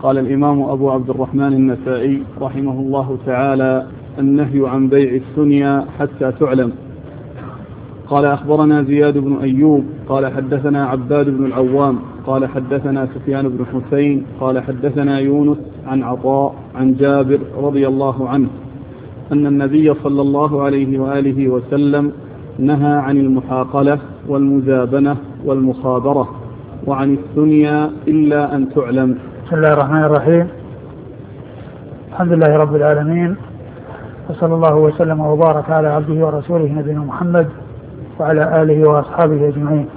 قال الإمام أبو عبد الرحمن النسائي رحمه الله تعالى: النهي عن بيع الثنيا حتى تعلم. قال أخبرنا زياد بن أيوب قال حدثنا عباد بن العوام قال حدثنا سفيان بن حسين قال حدثنا يونس عن عطاء عن جابر رضي الله عنه أن النبي صلى الله عليه وآله وسلم نهى عن المحاقلة والمزابنة والمخابرة وعن الثنيا إلا أن تعلم. بسم الله الرحمن الرحيم. الحمد لله رب العالمين، وصلى الله وسلم وبارك على عبده ورسوله نبينا محمد وعلى آله وأصحابه أجمعين.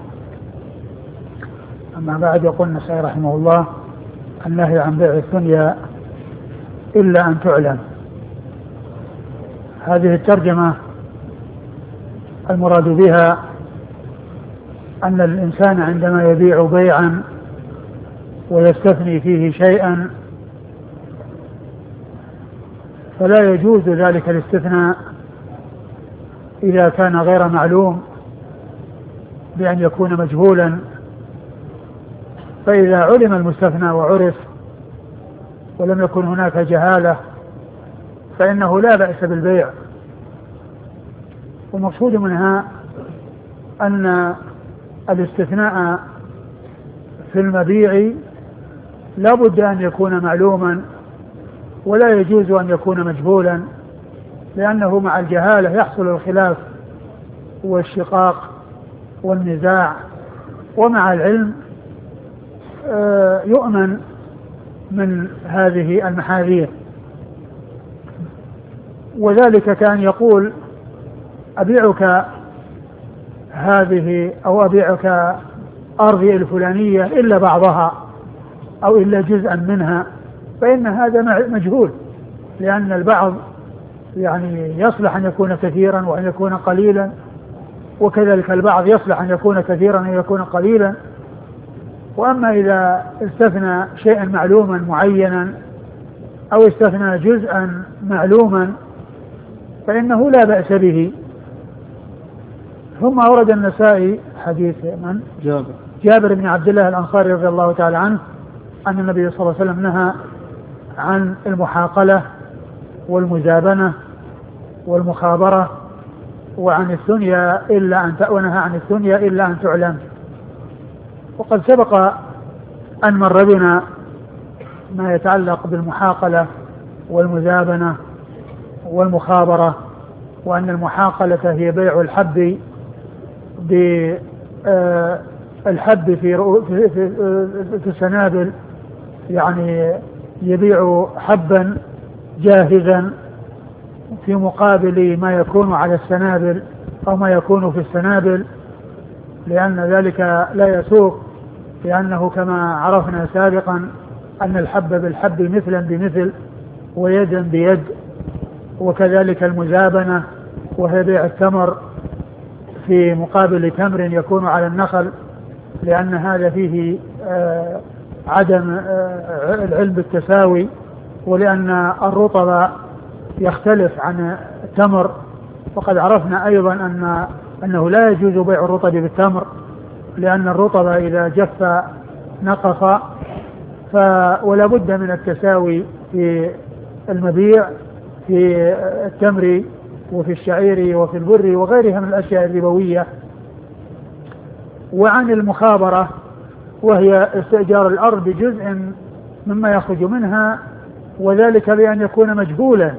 أما بعد، يقول النسائي رحمه الله: النهي عن بيع الثنيا إلا أن تعلم. هذه الترجمة المراد بها أن الإنسان عندما يبيع بيعا ويستثني فيه شيئا فلا يجوز ذلك الاستثناء إذا كان غير معلوم بأن يكون مجهولا. فإذا علم المستثنى وعرف ولم يكن هناك جهالة فإنه لا بأس بالبيع. والمقصود منها أن الاستثناء في المبيع لا بد أن يكون معلوما ولا يجوز أن يكون مجهولا، لأنه مع الجهالة يحصل الخلاف والشقاق والنزاع، ومع العلم يؤمن من هذه المحاذير. وذلك كان يقول: أبيعك هذه أو أبيعك أرضي الفلانية إلا بعضها أو إلا جزءا منها، فإن هذا مجهول، لأن البعض يعني يصلح أن يكون كثيرا وأن يكون قليلا، وكذلك البعض يصلح أن يكون كثيرا وأن يكون قليلا. وأما إذا استثنى شيئا معلوما معينا أو استثنى جزءا معلوما فإنه لا بأس به. ثم أورد النسائي حديث من؟ جابر بن عبد الله الأنصاري رضي الله تعالى عنه أن النبي صلى الله عليه وسلم نهى عن المحاقلة والمزابنة والمخابرة وعن الثنيا ونهى عن الثنيا إلا أن تعلم. وقد سبق أن مر بنا ما يتعلق بالمحاقلة والمزابنة والمخابرة، وأن المحاقلة هي بيع الحب بالحب في السنابل، يعني يبيع حبا جاهزا في مقابل ما يكون على السنابل أو ما يكون في السنابل، لأن ذلك لا يسوق، لأنه كما عرفنا سابقا أن الحب بالحب مثلا بمثل ويدا بيد. وكذلك المزابنة وهي بيع التمر في مقابل تمر يكون على النخل، لأن هذا فيه عدم العلم بالتساوي، ولأن الرطب يختلف عن التمر. وقد عرفنا أيضا أنه لا يجوز بيع الرطب بالتمر، لأن الرطب إذا جف نقص، ولا بد من التساوي في المبيع في التمر وفي الشعير وفي البر وغيرها من الأشياء الربوية. وعن المخابرة وهي استئجار الأرض بجزء مما يخرج منها، وذلك بأن يكون مجهولا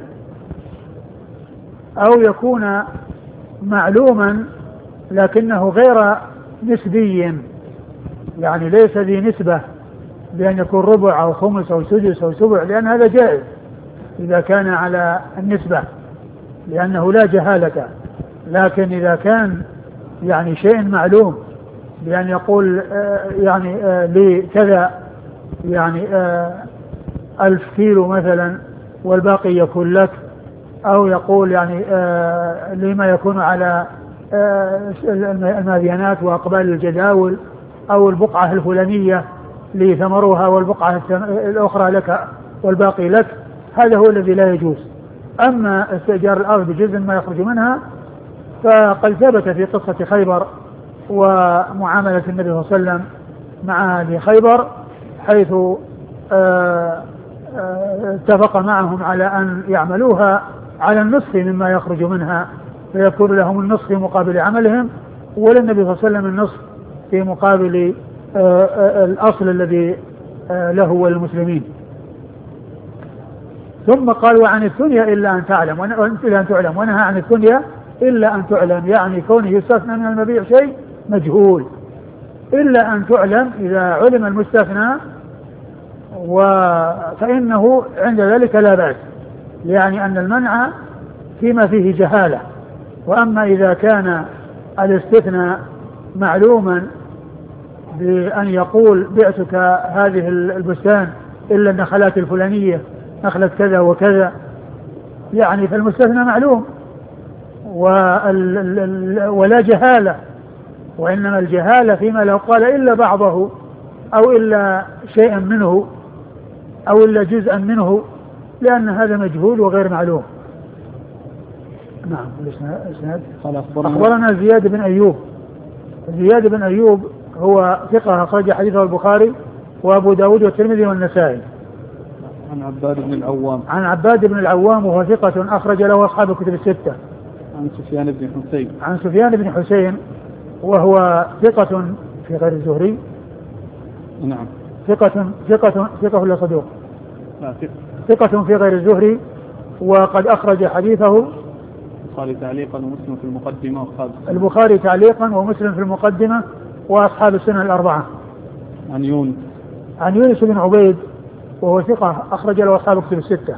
أو يكون معلوما لكنه غير نسبي، يعني ليس ذي نسبة بأن يكون ربع أو خمس أو سدس أو سبع، لأن هذا جائز إذا كان على النسبة لأنه لا جهالة. لكن إذا كان يعني شيء معلوم بأن يقول يعني لي كذا، يعني 1000 كيلو مثلا والباقي يكون لك، أو يقول يعني لما يكون على الماديانات وأقبال الجداول، أو البقعة الفلانية لثمرها والبقعة الأخرى لك والباقي لك، هذا هو الذي لا يجوز. أما استئجار الأرض بجزء ما يخرج منها فقد ثبت في قصة خيبر ومعاملة النبي صلى الله عليه وسلم مع أهل خيبر، حيث اتفق معهم على أن يعملوها على النصف مما يخرج منها، فيكون لهم النصف في مقابل عملهم، وللنبي صلى الله عليه وسلم النصف في مقابل الأصل الذي له والمسلمين. ثم قال وعن الثنيا إلا أن تعلم ونهى عن الثنيا إلا أن تعلم، يعني كونه يستثنى من المبيع شيء مجهول إلا أن تعلم، إذا علم المستثنى فإنه عند ذلك لا بأس، يعني أن المنع فيما فيه جهالة. وأما إذا كان الاستثناء معلوما بأن يقول بعتك هذه البستان إلا النخلات الفلانية نخلة كذا وكذا، يعني فالمستثنى معلوم ولا جهالة، وإنما الجهالة فيما لو قال إلا بعضه أو إلا شيئا منه أو إلا جزءا منه، لأن هذا مجهول وغير معلوم. نعم. الإسناد أخبرنا زياد بن أيوب. زياد بن أيوب هو ثقة أخرج حديثه البخاري وأبو داود والترمذي والنسائي. عن عباد بن العوام. عن عباد بن العوام وهو ثقة أخرج له أصحاب الكتب الستة. عن سفيان بن حسين. عن سفيان بن حسين وهو ثقة في غير الزهري. نعم. ثقة ولا صدوق؟ لا، ثقة في غير الزهري، وقد أخرج حديثه البخاري تعليقا ومسلم في المقدمة البخاري تعليقا ومسلم في المقدمة وأصحاب السنن الأربعة. عن يونس بن عبيد وهو ثقة أخرج له أصحاب الكتب الستة.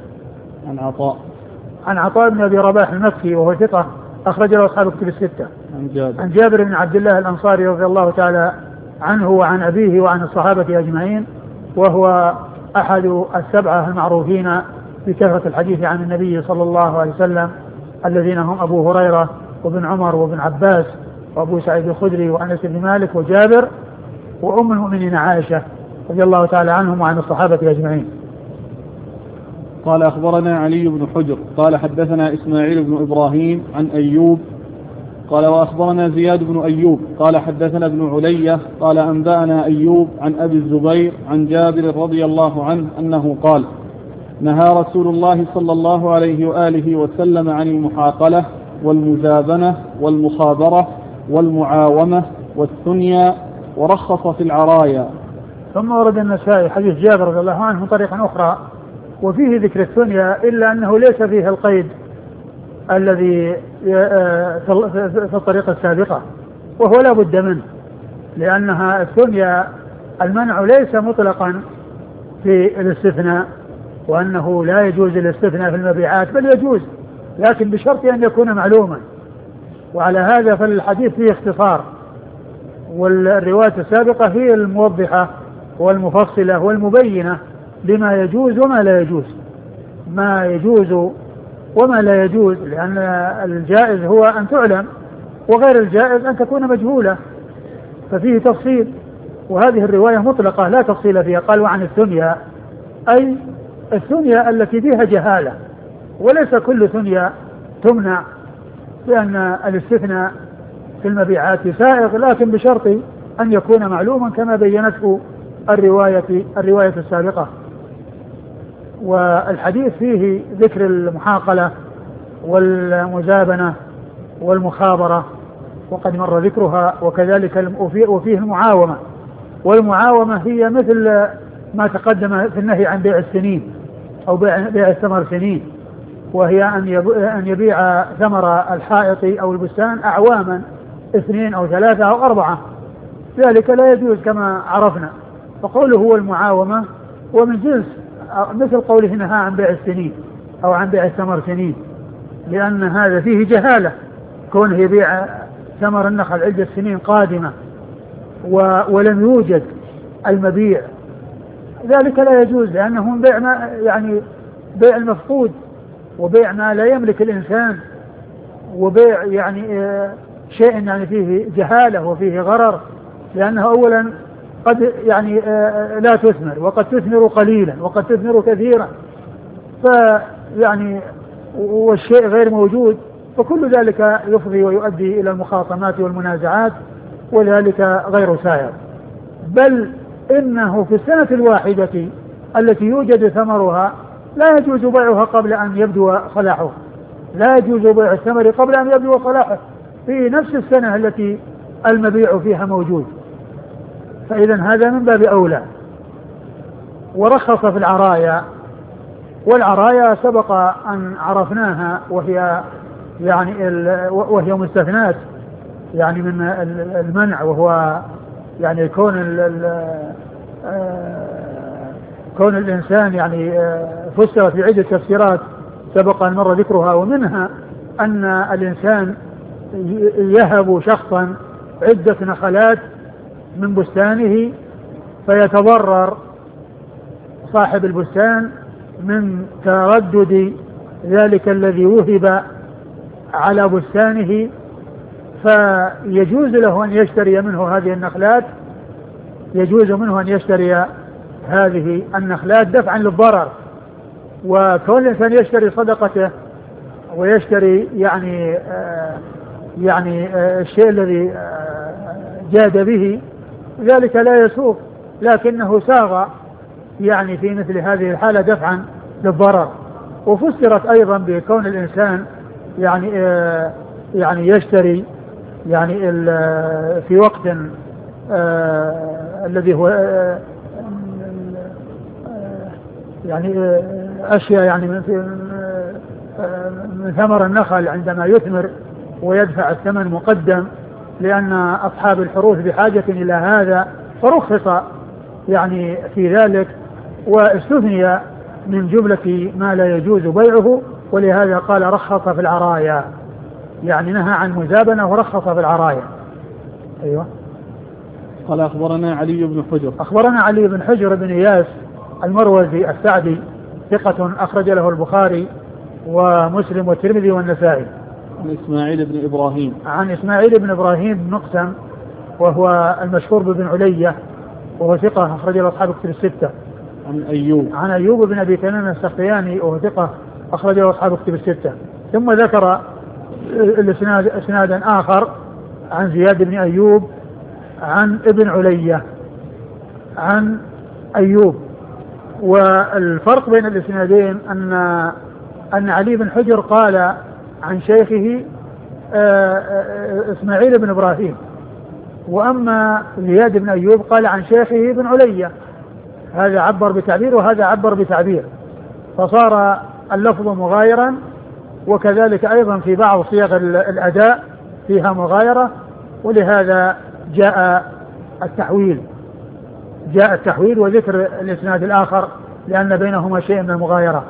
عن عطاء بن أبي رباح المكي وهو ثقة أخرج له أصحاب الكتب الستة. عن جابر بن عبد الله الأنصاري رضي الله تعالى عنه وعن أبيه وعن الصحابة أجمعين، وهو أحد السبعة المعروفين بكثرة الحديث عن النبي صلى الله عليه وسلم، الذين هم أبو هريرة وابن عمر وابن عباس وأبو سعيد الخدري وأنس بن مالك وجابر وأم المؤمنين عائشة رضي الله تعالى عنهم وعن الصحابة أجمعين. قال أخبرنا علي بن حجر قال حدثنا إسماعيل بن إبراهيم عن أيوب قال وأخبرنا زياد بن أيوب قال حدثنا ابن علية قال أنبأنا أيوب عن أبي الزبير عن جابر رضي الله عنه أنه قال نهى رسول الله صلى الله عليه وآله وسلم عن المحاقلة والمزابنة والمخابرة والمعاومة والثنيا ورخص في العرايا. ثم ورد النسائي حديث جابر رضي الله عنه طريقا أخرى وفيه ذكر الثنيا، إلا أنه ليس فيه القيد الذي في الطريقة السابقة، وهو لا بد منه، لأنها الثنيا المنع ليس مطلقا في الاستثناء، وأنه لا يجوز الاستثناء في المبيعات، بل يجوز لكن بشرط أن يكون معلوما. وعلى هذا فالحديث فيه اختصار، والرواية السابقة هي الموضحة والمفصلة والمبينة لما يجوز وما لا يجوز، ما يجوز وما لا يجوز، لأن الجائز هو أن تعلم وغير الجائز أن تكون مجهولة، ففيه تفصيل. وهذه الرواية مطلقة لا تفصيل فيها. قال وعن الثنيا أي الثنيا التي فيها جهالة، وليس كل ثنيا تمنع، لأن الاستثناء في المبيعات سائغ، لكن بشرط أن يكون معلوما كما بينته الرواية السابقة. والحديث فيه ذكر المحاقلة والمزابنة والمخابرة وقد مر ذكرها، وكذلك وفيه المعاومة، والمعاومة هي مثل ما تقدم في النهي عن بيع السنين أو بيع الثمر سنين، وهي أن يبيع ثمر الحائط أو البستان أعواما 2 أو 3 أو 4، ذلك لا يجوز كما عرفنا. فقوله هو المعاومة ومن جنس مثل قوله نهى عن بيع السنين أو عن بيع الثمر سنين، لأن هذا فيه جهالة، كونه يبيع ثمر النخل عدة سنين قادمة ولم يوجد المبيع، ذلك لا يجوز، لأنه من بيع ما يعني بيع المفقود وبيع ما لا يملك الإنسان، وبيع يعني شيء يعني فيه جهالة وفيه غرر، لأنه أولا قد يعني لا تثمر، وقد تثمر قليلا وقد تثمر كثيرا، فيعني والشيء غير موجود، فكل ذلك يفضي ويؤدي إلى المخاصمات والمنازعات، وذلك غير سائر. بل إنه في السنة الواحدة التي يوجد ثمرها لا يجوز بيعها قبل أن يبدو صلاحه، لا يجوز بيع الثمر قبل أن يبدو صلاحه في نفس السنة التي المبيع فيها موجود. فإذا هذا من باب أولى. ورخص في العرايا، والعرايا سبق أن عرفناها وهي مستثنات يعني من المنع، وهو يعني كون الإنسان يعني فسرت بعدة تفسيرات سبق أن مر ذكرها، ومنها أن الإنسان يهب شخصا عدة نخلات من بستانه فيتضرر صاحب البستان من تردد ذلك الذي وهب على بستانه، فيجوز له أن يشتري منه هذه النخلات، يجوز منه أن يشتري هذه النخلات دفعا للضرر. وكون الإنسان يشتري صدقته ويشتري الشيء الذي جاد به ذلك لا يسوق، لكنه ساغ يعني في مثل هذه الحالة دفعا للضرر. وفسرت أيضا بكون الإنسان يعني يشتري يعني في وقت الذي هو يعني أشياء يعني من ثمر النخل عندما يثمر ويدفع الثمن مقدم، لأن أصحاب الحروث بحاجة إلى هذا، فرخص يعني في ذلك واستثني من جملة ما لا يجوز بيعه. ولهذا قال رخص في العرايا، يعني نهى عن مزابنة ورخص في العرايا. أيوة. قال أخبرنا علي بن حجر. أخبرنا علي بن حجر بن إياس المروزي السعدي ثقة أخرج له البخاري ومسلم والترمذي والنسائي. عن إسماعيل بن إبراهيم. عن إسماعيل بن إبراهيم بن مقسم وهو المشهور بن علية وهو ثقة أخرج له أصحاب الكتب الستة. عن أيوب بن أبي تميم السختياني وهو ثقة أخرج له أصحاب الكتب الستة. ثم ذكر إسنادا آخر عن زياد بن أيوب عن ابن علية عن أيوب. والفرق بين الإسنادين أن علي بن حجر قال عن شيخه إسماعيل بن إبراهيم، وأما زياد بن أيوب قال عن شيخه ابن علية. هذا عبر بتعبير وهذا عبر بتعبير، فصار اللفظ مغايرا. وكذلك أيضا في بعض صيغ الأداء فيها مغايرة، ولهذا جاء التحويل وذكر الإسناد الآخر لأن بينهما شيء من المغايرة.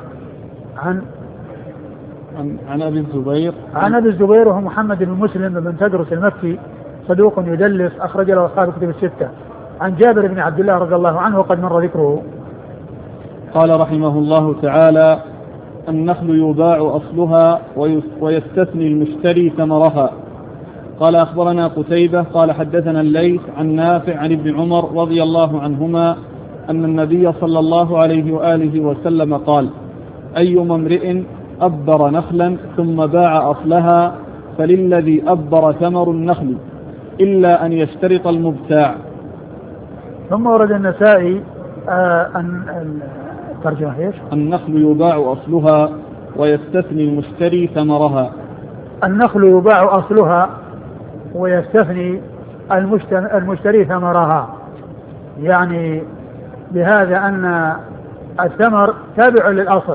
عن أبي الزبير. عن أبي الزبير وهو محمد بن مسلم بن تدرس المكي صدوق يدلس أخرج له أصحاب الكتب الستة. عن جابر بن عبد الله رضي الله عنه وقد مر ذكره. قال رحمه الله تعالى: النخل يباع أصلها ويستثني المشتري ثمرها. قال أخبرنا قتيبة قال حدثنا الليث عن نافع عن ابن عمر رضي الله عنهما أن النبي صلى الله عليه وآله وسلم قال: أيما امرئ أبر نخلا ثم باع أصلها فللذي أبر ثمر النخل إلا أن يشترط المبتاع. ثم ورد النسائي أن الترجمة ايش؟ النخل يباع أصلها ويستثني المشتري ثمرها. النخل يباع أصلها ويستثني المشتري ثمرها، يعني بهذا أن الثمر تابع للأصل،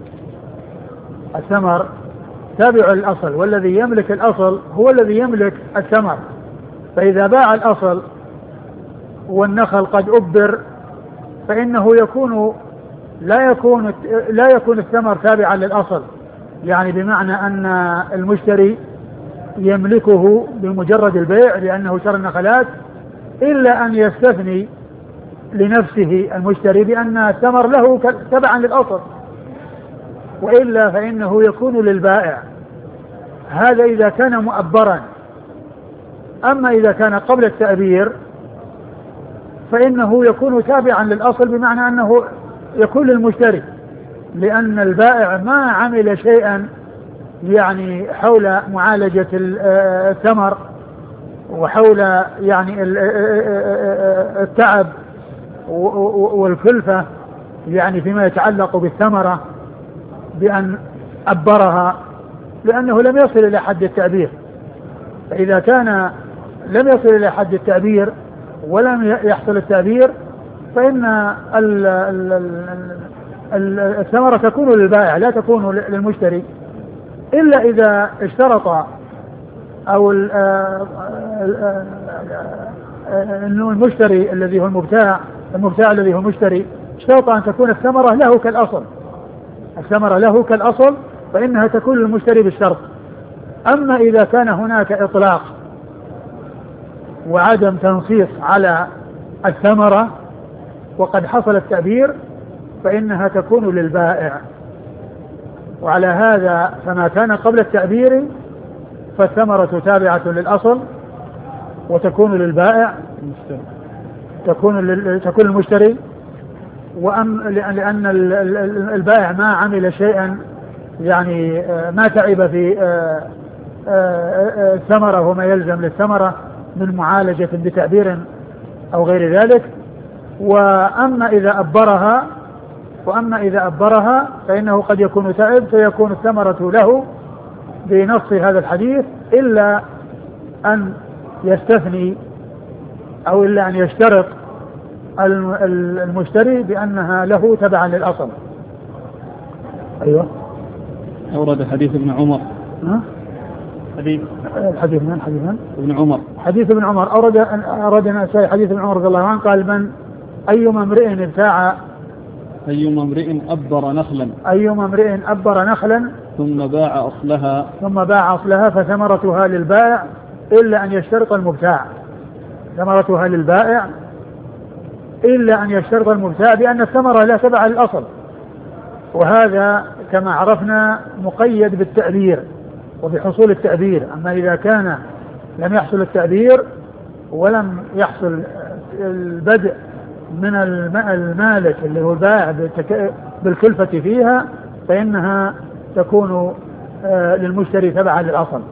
الثمر تابع للأصل، والذي يملك الأصل هو الذي يملك الثمر. فإذا باع الأصل والنخل قد أبر فإنه لا يكون الثمر تابعا للأصل، يعني بمعنى أن المشتري يملكه بمجرد البيع لأنه شرى النخلات، إلا أن يستثني لنفسه المشتري بأن الثمر له تبعا للأصل، وإلا فإنه يكون للبائع. هذا إذا كان مؤبرا. أما إذا كان قبل التأبير فإنه يكون تابعا للأصل، بمعنى أنه يكون للمشتري، لأن البائع ما عمل شيئا يعني حول معالجة الثمر وحول يعني التعب والكلفة يعني فيما يتعلق بالثمرة بأن أبرها، لأنه لم يصل إلى حد التعبير. فإذا كان لم يصل إلى حد التعبير ولم يحصل التعبير فإن الثمرة تكون للبائع لا تكون للمشتري، إلا إذا اشترط أو المشتري الذي هو المبتاع الذي هو المشتري اشترط أن تكون الثمرة له كالأصل، الثمرة له كالأصل فإنها تكون للمشتري بالشرط. أما إذا كان هناك إطلاق وعدم تنصيص على الثمرة وقد حصل التعبير فإنها تكون للبائع. وعلى هذا فما كان قبل التعبير فالثمرة تابعة للأصل وتكون للبائع، تكون للمشتري. لأن البائع ما عمل شيئا يعني ما تعب في الثمرة وما يلزم للثمرة من معالجة بتعبير أو غير ذلك. وأما إذا أبرها فإنه قد يكون تعب فيكون الثمرة له بنص هذا الحديث، إلا أن يستثني أو إلا أن يشترط المشتري بأنها له تبعا للأصل. أيوة. أورد حديث ابن عمر. الحديث من ابن عمر. حديث ابن عمر أورد النسائي حديث ابن عمر رضي الله عنه قال: من أيما امرئ ابتاع أيما امرئ أبر نخلا ثم باع أصلها فثمرتها للبائع إلا أن يشترط المبتاع، ثمرتها للبائع إلا أن يشترط المبتاع بأن الثمرة لا تبع للأصل. وهذا كما عرفنا مقيد بالتعبير وبحصول التعبير. أما إذا كان لم يحصل التعبير ولم يحصل البدء من المالك اللي هو البائع بالكلفة فيها فإنها تكون للمشتري تبعا للأصل.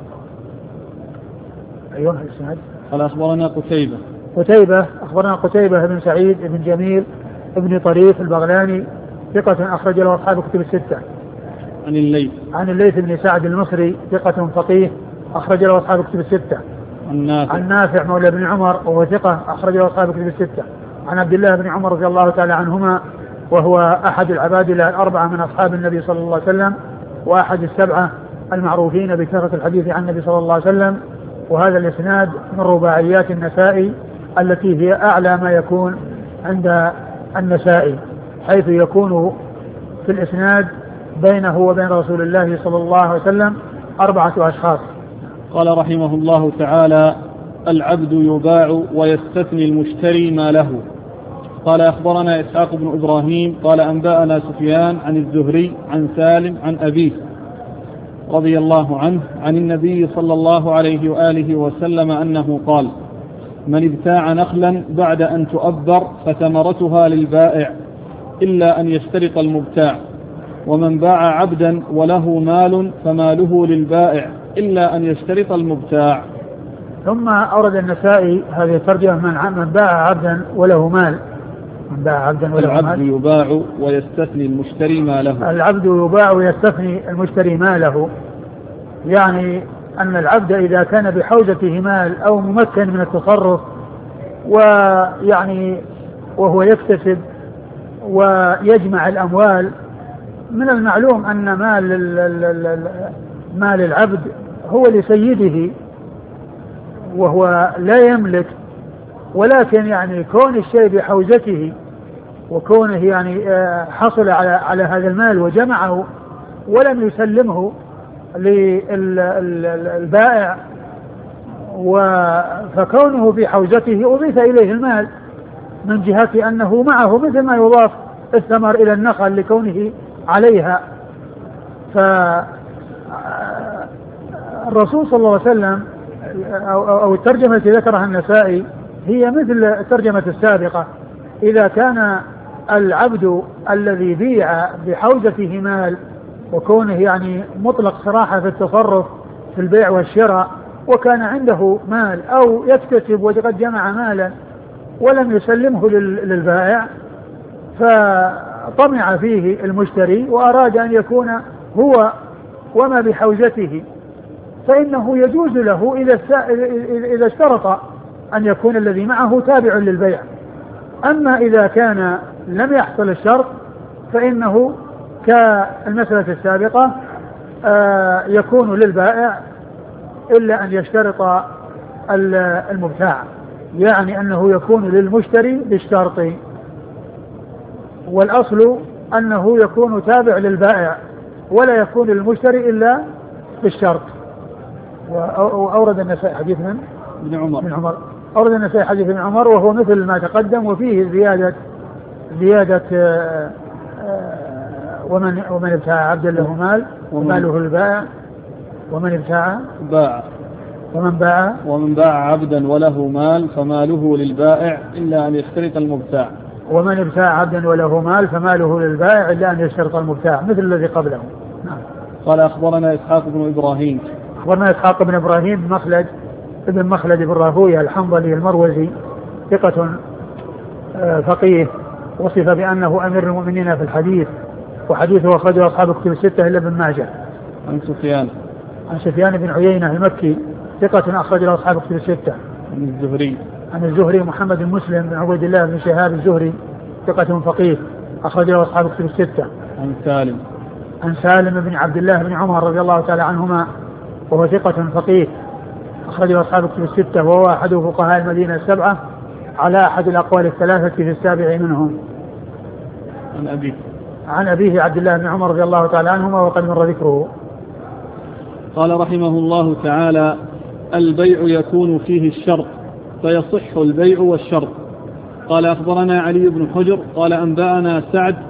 أيوه الإسناد. قال أخبرنا أخبرنا قتيبة بن سعيد بن جميل ابن طريف البغلاني ثقة أخرج له أصحاب كتب الستة. عن الليث بن سعد المصري ثقة فقيه أخرج له أصحاب كتب الستة. عن نافع مولى بن عمر وهو ثقة أخرج له أصحاب كتب الستة. عن عبد الله بن عمر رضي الله تعالى عنهما وهو أحد العباد الأربعة من أصحاب النبي صلى الله عليه وسلم وأحد السبعة المعروفين بكثرة الحديث عن النبي صلى الله عليه وسلم. وهذا الإسناد من رباعيات النسائي التي هي أعلى ما يكون عند النسائي، حيث يكون في الإسناد بينه وبين رسول الله صلى الله عليه وسلم 4 أشخاص. قال رحمه الله تعالى: العبد يباع ويستثني المشتري ما له. قال أخبرنا إسحاق بن إبراهيم قال أنبأنا سفيان عن الزهري عن سالم عن أبيه رضي الله عنه عن النبي صلى الله عليه وآله وسلم أنه قال: من ابتاع نخلا بعد أن تؤبر فثمرتها للبائع إلا أن يشترط المبتاع، ومن باع عبدا وله مال فماله للبائع إلا أن يشترط المبتاع. ثم أورد النسائي هذه الترجمة: من باع عبدا وله مال. العبد يباع ويستثني المشتري ماله. العبد يباع ويستثني المشتري ماله، يعني أن العبد إذا كان بحوزته مال أو ممكن من التصرف ويعني وهو يكتسب ويجمع الأموال، من المعلوم أن مال العبد هو لسيده وهو لا يملك، ولكن يعني كون الشيء بحوزته وكونه يعني حصل على هذا المال وجمعه ولم يسلمه للبائع، فكونه بحوزته أضيف إليه المال من جهة أنه معه، مثل ما يضاف الثمر إلى النخل لكونه عليها. فالرسول صلى الله عليه وسلم أو الترجمة التي ذكرها النسائي هي مثل الترجمة السابقة: إذا كان العبد الذي بيع بحوزته مال وكونه يعني مطلق صراحة في التصرف في البيع والشراء، وكان عنده مال أو يكتسب وقد جمع مالا ولم يسلمه للبائع، طمع فيه المشتري وأراد أن يكون هو وما بحوزته، فإنه يجوز له إذا اشترط أن يكون الذي معه تابع للبيع. أما إذا كان لم يحصل الشرط فإنه كالمسألة السابقة يكون للبائع إلا أن يشترط المبتاع، يعني أنه يكون للمشتري بالشرط، والأصل أنه يكون تابع للبائع ولا يكون للمشتري إلا بالشرط. وأورد النسائي حديث من عمر أورد النسائي حديث ابن عمر وهو مثل ما تقدم، وفيه زيادة ومن ابتاع عبدا له مال وماله للبائع، ومن باع عبدا وله مال فماله للبائع إلا أن يشترط المبتاع. ومن ابتاع عبدا وله مال فماله للبائع إلا أن يشترط المبتاع، مثل الذي قبله. نعم. قال أخبرنا إسحاق بن إبراهيم. أخبرنا إسحاق بن إبراهيم بن مخلد بن راهويه الحنظلي المروزي، ثقة فقيه، وصف بأنه أمير المؤمنين في الحديث، وحديثه أخرجه أصحاب كتب الستة إلا ابن ماجه. عن سفيان بن عيينة المكي، ثقة أخرجه أصحاب كتب الستة. عن الزهري محمد بن مسلم بن عبيد الله بن شهاب الزهري، ثقة فقيه، أخرجه أصحاب كتب الستة. عن سالم بن عبد الله بن عمر رضي الله تعالى عنهما، وهو ثقة فقيه، أخرجه أصحاب كتب الستة، وهو أحد فقهاء المدينة السبعة على أحد الأقوال الثلاثة في السابع منهم. عن أبيه عبد الله بن عمر رضي الله تعالى عنهما وقد مر ذكره. قال رحمه الله تعالى: البيع يكون فيه الشرط فيصح البيع والشرط. قال أخبرنا علي بن حجر قال أنبأنا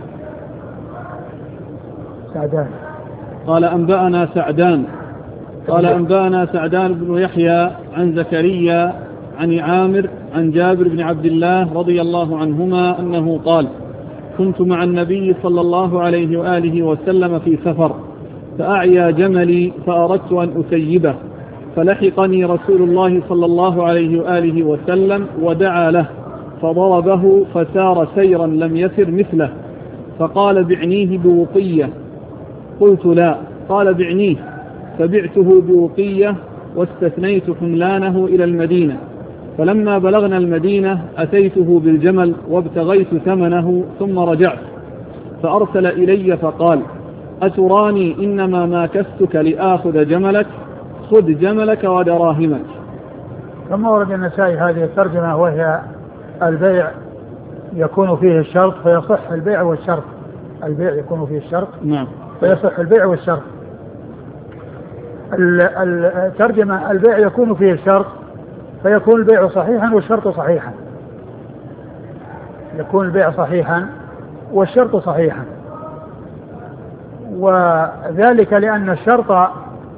سعدان بن يحيى عن زكريا عن عامر عن جابر بن عبد الله رضي الله عنهما أنه قال: كنت مع النبي صلى الله عليه وآله وسلم في سفر، فأعيا جملي فأردت أن أسيبه، فلحقني رسول الله صلى الله عليه وآله وسلم ودعا له، فضربه فسار سيرا لم يسر مثله، فقال: بعنيه بوقية. قلت: لا. قال: بعنيه. فبعته بوقية واستثنيت حملانه إلى المدينة، فلما بلغنا المدينة أتيته بالجمل وابتغيت ثمنه ثم رجعت، فأرسل إلي فقال: أتراني إنما ماكستك لآخذ جملك، خذ جملك ودراهمك. ثم ورد النسائي هذه الترجمة، وهي البيع يكون فيه الشرط فيصح البيع والشرط. البيع يكون فيه الشرط فيصح البيع والشرط. الترجمة: البيع يكون فيه الشرط فيكون البيع صحيحا والشرط صحيحا. يكون البيع صحيحا والشرط صحيحا، وذلك لأن الشرط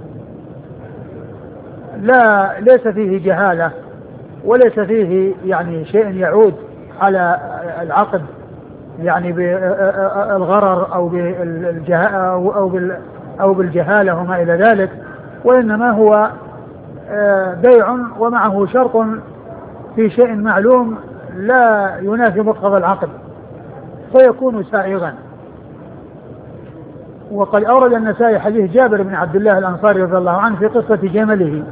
ليس فيه جهالة وليس فيه يعني شيء يعود على العقد يعني بالغرر أو بالجهالة وما إلى ذلك، وإنما هو بيع ومعه شرط في شيء معلوم لا ينافي مقتضى العقد فيكون سائغا. وقد أورد النسائي حديث جابر بن عبد الله الأنصاري رضي الله عنه في قصة جمله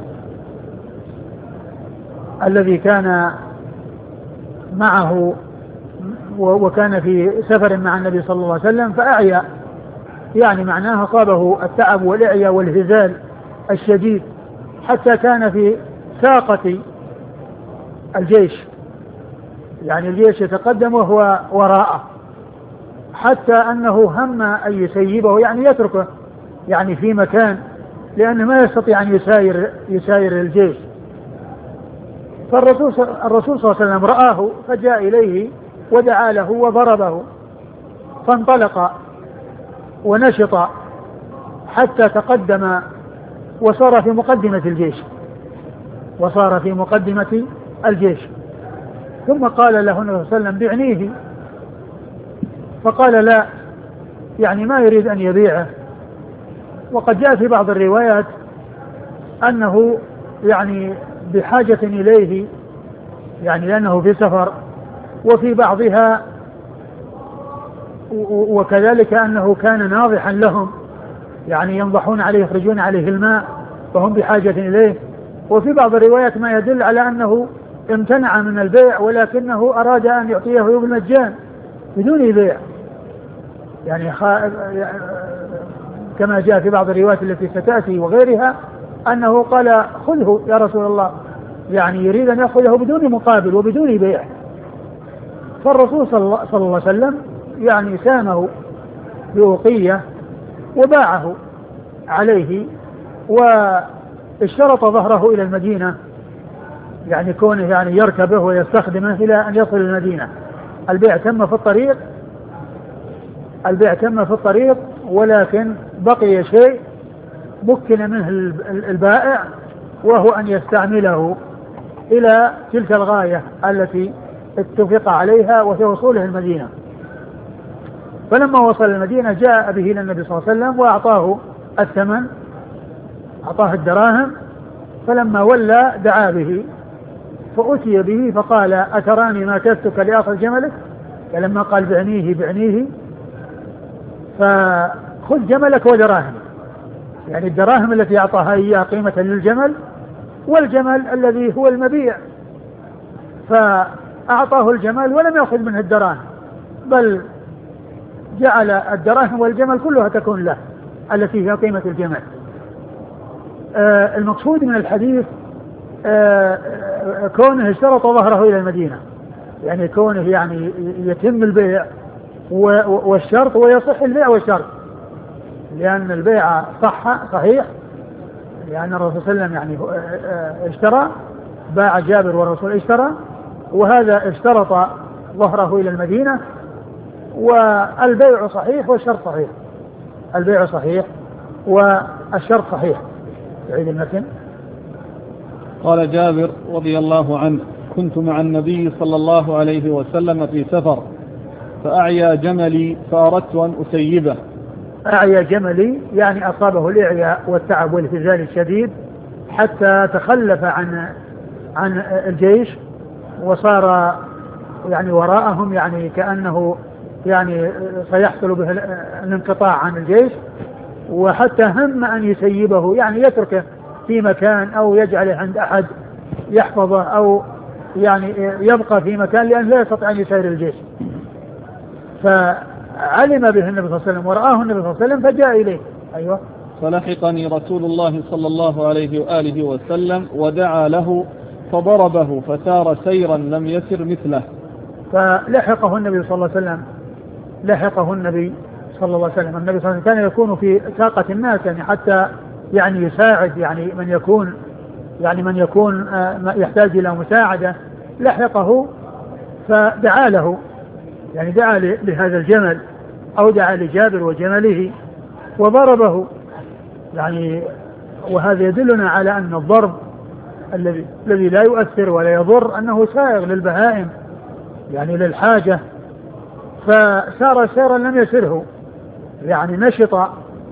الذي كان معه وكان في سفر مع النبي صلى الله عليه وسلم فأعيا، يعني معناها صابه التعب والإعياء والهزال الشديد حتى كان في ساقة الجيش، يعني الجيش يتقدم وهو وراءه، حتى أنه هم أن يسيبه يعني يتركه يعني في مكان، لأنه ما يستطيع أن يساير الجيش. فالرسول صلى الله عليه وسلم رآه فجاء إليه ودعا له وضربه، فانطلق ونشط حتى تقدم وصار في مقدمة الجيش. ثم قال له النبي صلى الله عليه وسلم: بعنيه. فقال: لا، يعني ما يريد أن يبيعه. وقد جاء في بعض الروايات أنه يعني بحاجة إليه، يعني لأنه في سفر، وفي بعضها وكذلك أنه كان ناضحا لهم، يعني ينضحون عليه يخرجون عليه الماء فهم بحاجة إليه. وفي بعض الروايات ما يدل على أنه امتنع من البيع ولكنه أراد أن يعطيه بالمجان بدون بيع، يعني كما جاء في بعض الروايات التي ستأتي وغيرها أنه قال خذه يا رسول الله، يعني يريد أن يأخذه بدون مقابل وبدون بيع. فالرسول صلى الله عليه وسلم يعني سامه بأوقية وباعه عليه واشترط ظهره إلى المدينة، يعني كونه يعني يركبه ويستخدمه إلى أن يصل المدينة. البيع تم في الطريق ولكن بقي شيء مكن منه البائع، وهو أن يستعمله إلى تلك الغاية التي اتفق عليها وهي وصوله المدينة. فلما وصل المدينة جاء به إلى النبي صلى الله عليه وسلم وأعطاه الثمن، أعطاه الدراهم. فلما ولى دعا به فأتي به فقال أتراني ما كدتك لآخذ جملك؟ فلما قال بعنيه فخذ جملك ودراهم، يعني الدراهم التي أعطاها إياه قيمة للجمل، والجمل الذي هو المبيع. فأعطاه الجمل ولم يأخذ منه الدراهم، بل جعل الدراهم والجمل كلها تكون له التي هي قيمة الجمل. المقصود من الحديث كونه اشترط ظهره إلى المدينة، يعني كونه يعني يتم البيع والشرط ويصح البيع والشرط، لأن البيع صحيح، لأن الرسول صلى الله عليه وسلم يعني اشترى، باع جابر والرسول اشترى، وهذا اشترط ظهره إلى المدينة، والبيع صحيح والشرط صحيح، البيع صحيح والشرط صحيح. تعيد المتن. قال جابر رضي الله عنه: كنت مع النبي صلى الله عليه وسلم في سفر فأعيا جملي فأردت أن أسيبه. أعيا جملي يعني أصابه الإعياء والتعب والهزال الشديد حتى تخلف عن الجيش وصار يعني وراءهم، يعني كأنه يعني سيحصل به الانقطاع عن الجيش، وحتى هم أن يسيبه، يعني يتركه في مكان أو يجعله عند أحد يحفظه، أو يعني يبقى في مكان لأن لا يستطيع أن يسير الجيش. فعلم به النبي صلى الله عليه وسلم ورآه النبي صلى الله عليه وسلم فجاء إليه. أيوة. فلحقني رسول الله صلى الله عليه وآله وسلم ودعا له فضربه فسار سيرا لم يسر مثله. فلحقه النبي صلى الله عليه وسلم، النبي صلى الله عليه وسلم كان يكون في ساقة الناس، يعني حتى يعني يساعد يعني من يكون يحتاج إلى مساعدة، لحقه فدعا له، يعني دعا لهذا الجمل أو دعا لجابر وجمله وضربه، يعني وهذا يدلنا على أن الضرب الذي لا يؤثر ولا يضر أنه سائغ للبهائم، يعني للحاجة. فسار سيرا لم يسره، يعني نشط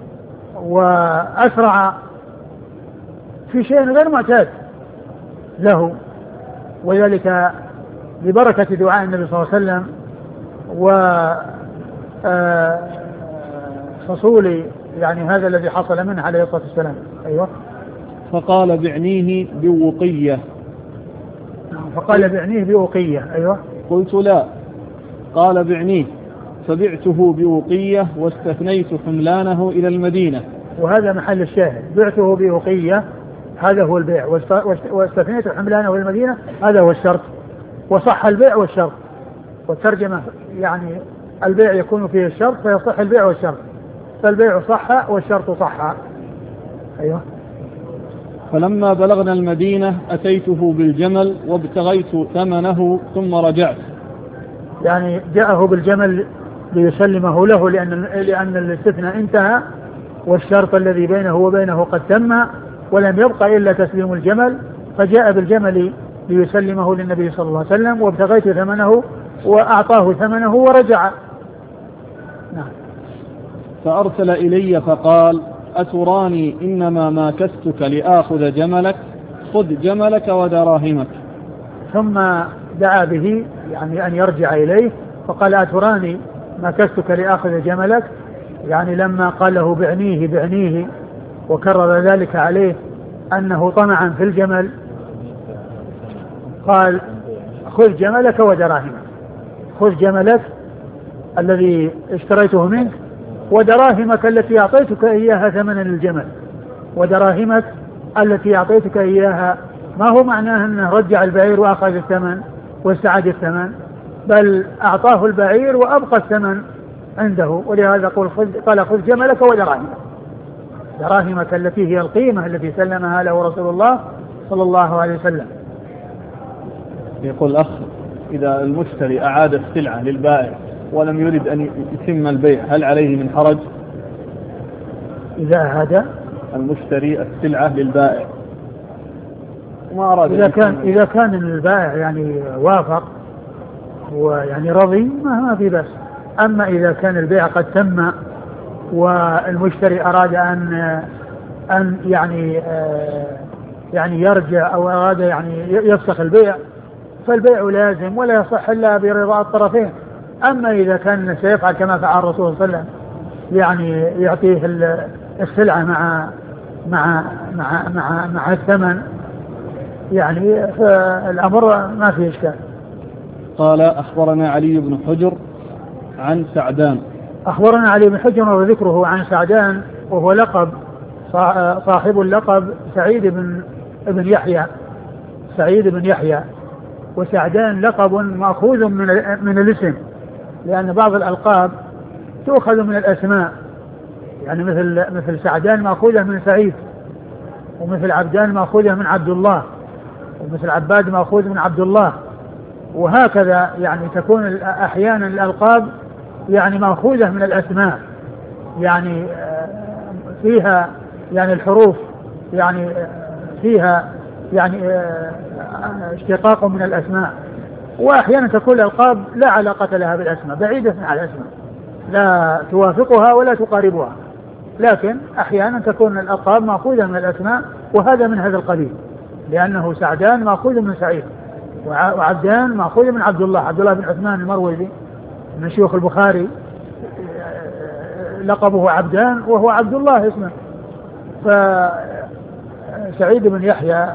وأسرع في شيء غير معتاد له، وذلك ببركة دعاء النبي صلى الله عليه وسلم وفصول يعني هذا الذي حصل منه عليه الصلاة والسلام. أيوة. فقال بعنيه بوقية. فقال بعنيه بوقية. أيوة. قلت لا. قال بعنيه، فبعته بوقية واستثنيت حملانه إلى المدينة. وهذا محل الشاهد، بعته بوقية هذا هو البيع، واستثنيت حملانه إلى المدينة هذا هو الشرط، وصح البيع والشرط. والترجمة يعني البيع يكون فيه الشرط فيصح البيع والشرط، فالبيع صح والشرط صح. أيوة. فلما بلغنا المدينة أتيته بالجمل وابتغيت ثمنه ثم رجعت. يعني جاءه بالجمل ليسلمه له لأن الاستثناء انتهى والشرط الذي بينه وبينه قد تم ولم يبقى إلا تسليم الجمل، فجاء بالجمل ليسلمه للنبي صلى الله عليه وسلم، وابتغيت ثمنه وأعطاه ثمنه ورجع. نعم. فأرسل إلي فقال: أتراني إنما ما كستك لآخذ جملك؟ خذ جملك ودراهمك. ثم دعا به يعني أن يرجع إليه، فقال: أتراني مكستك لآخذ جملك، يعني لما قال له بعنيه وكرر ذلك عليه أنه طمعا في الجمل، قال خذ جملك ودراهمك، خذ جملك الذي اشتريته منك ودراهمك التي أعطيتك إياها ثمنا للجمل، ودراهمك التي أعطيتك إياها. ما هو معناه أنه رجع البعير وأخذ الثمن واستعاد الثمن، بل أعطاه البعير وأبقى الثمن عنده. ولهذا قال خذ جملك ودراهمك، دراهمك التي هي القيمة التي سلمها له رسول الله صلى الله عليه وسلم. يقول الأخ: إذا المشتري أعاد السلعة للبائع ولم يريد أن يتم البيع هل عليه من حرج؟ إذا أعاد المشتري السلعة للبائع وما أراد إذا كان البائع يعني وافق ويعني رضي ما في بس. أما إذا كان البيع قد تم والمشتري أراد أن يعني يرجع أو أراد يعني يفسخ البيع، فالبيع لازم ولا يصح إلا برضا الطرفين. أما إذا كان سيفعل كما فعل الرسول صلى الله عليه وسلم، يعني يعطيه السلعة مع الثمن، يعني فالأمر ما فيه إشكال. قال: أخبرنا علي بن حجر عن سعدان. أخبرنا علي بن حجر وذكره عن سعدان، وهو لقب صاحب اللقب سعيد بن يحيى. وسعدان لقب مأخوذ من الاسم، لأن بعض الألقاب تؤخذ من الأسماء، يعني مثل سعدان مأخوذة من سعيد، ومثل عبدان مأخوذة من عبد الله، ومثل عباد مأخوذ من عبد الله، وهكذا يعني تكون أحيانا الألقاب يعني مأخوذة من الأسماء، يعني فيها يعني الحروف يعني فيها يعني اشتقاق من الأسماء. وأحيانا تكون الألقاب لا علاقة لها بالأسماء، بعيدة عن الأسماء، لا توافقها ولا تقاربها، لكن أحيانا تكون الألقاب مأخوذة من الأسماء، وهذا من هذا القبيل، لأنه سعدان مأخوذ من سعيد، وعبدان مأخوذ من عبد الله بن عثمان المروزي من شيوخ البخاري، لقبه عبدان وهو عبد الله اسمه. فسعيد بن يحيى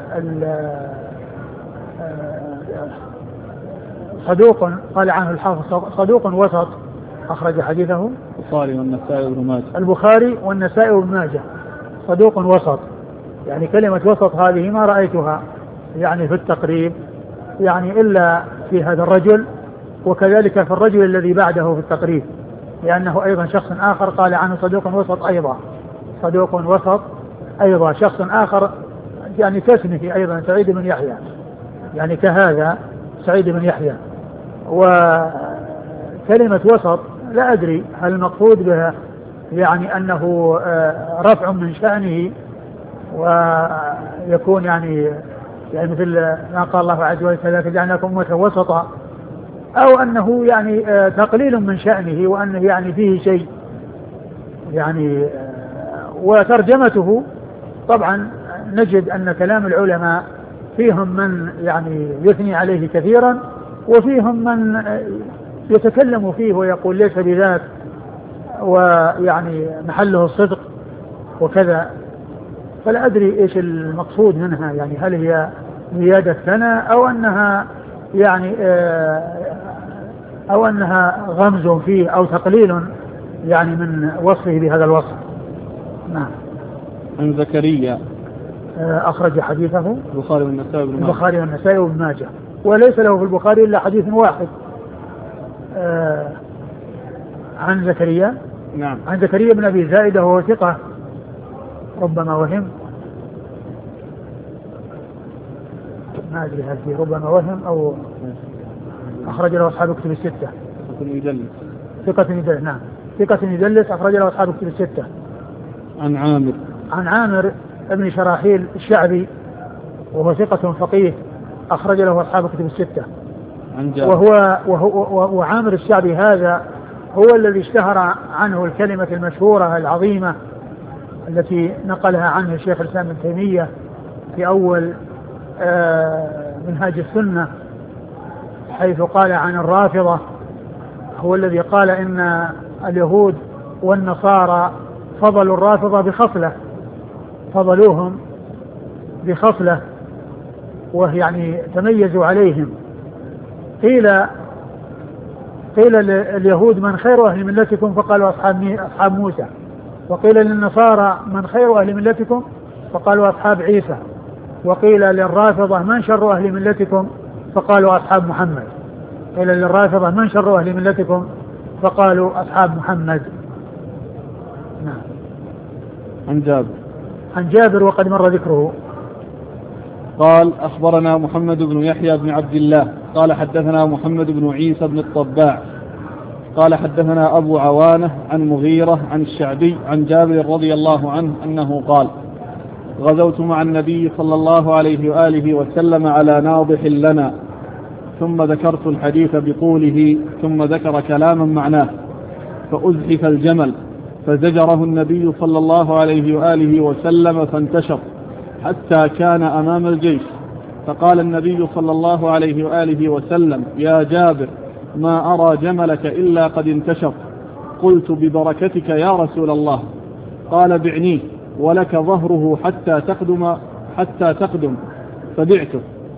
صدوق قال عنه الحافظ صدوق وسط، أخرج حديثه البخاري والنسائي وابن ماجه. البخاري والنسائي وابن ماجه. صدوق وسط، يعني كلمة وسط هذه ما رأيتها يعني في التقريب يعني إلا في هذا الرجل، وكذلك في الرجل الذي بعده في التقريب، لأنه أيضا شخص آخر قال عنه صدوق وسط أيضا، صدوق وسط أيضا شخص آخر يعني كاسمه أيضا سعيد بن يحيى، يعني كهذا سعيد بن يحيى. وكلمة وسط لا أدري هل المقصود بها يعني أنه رفع من شأنه ويكون يعني مثل ما قال الله عز وجل كذلك جعلناكم أمة وسطا، أو أنه يعني تقليل من شأنه وأنه يعني فيه شيء يعني. وترجمته طبعا نجد أن كلام العلماء فيهم من يعني يثني عليه كثيرا، وفيهم من يتكلم فيه ويقول ليس بذاك ويعني محله الصدق وكذا. فلا أدري إيش المقصود منها، يعني هل هي زيادة ثناء أو أنها غمز فيه أو تقليل يعني من وصفه بهذا الوصف. نعم. عن زكريا أخرج حديثه البخاري والنسائي وابن ماجه، وليس له في البخاري إلا حديث واحد. عن زكريا، نعم، عن زكريا بن أبي زائدة وهو ثقة ربما وهم، ما أدري هل فيه ربما وهم أو أخرج له أصحاب كتب الستة. ثقة يدلس، نعم، ثقة يدلس، أخرج له أصحاب كتب الستة. عن عامر ابن شراحيل الشعبي وهو ثقة فقيه، أخرج له أصحاب كتب الستة. وعامر الشعبي هذا هو الذي اشتهر عنه الكلمة المشهورة العظيمة التي نقلها عنه الشيخ الإسلام ابن تيمية في أول منهاج السنة، حيث قال عن الرافضة هو الذي قال إن اليهود والنصارى فضلوا الرافضة بخصلة، فضلوهم بخصلة، وهي يعني تميزوا عليهم. قيل اليهود من خير أهل ملتكم فقالوا أصحاب موسى، وقيل للنصارى من خير أهل ملتكم فقالوا أصحاب عيسى، وقيل للرافضة من شر أهل ملتكم فقالوا أصحاب محمد، قيل للرافضة من شر أهل ملتكم فقالوا أصحاب محمد. نعم. عن جابر وقد مر ذكره. قال أخبرنا محمد بن يحيى بن عبد الله قال حدثنا محمد بن عيسى بن الطباع قال حدثنا أبو عوانة عن مغيرة عن الشعبي عن جابر رضي الله عنه أنه قال غزوت مع النبي صلى الله عليه وآله وسلم على ناضح لنا، ثم ذكرت الحديث بطوله، ثم ذكر كلاما معناه، فأزحف الجمل فزجره النبي صلى الله عليه وآله وسلم فانتشر حتى كان أمام الجيش، فقال النبي صلى الله عليه وآله وسلم يا جابر ما أرى جملك إلا قد انتشر. قلت ببركتك يا رسول الله. قال بعنيه ولك ظهره حتى تقدم فبعته،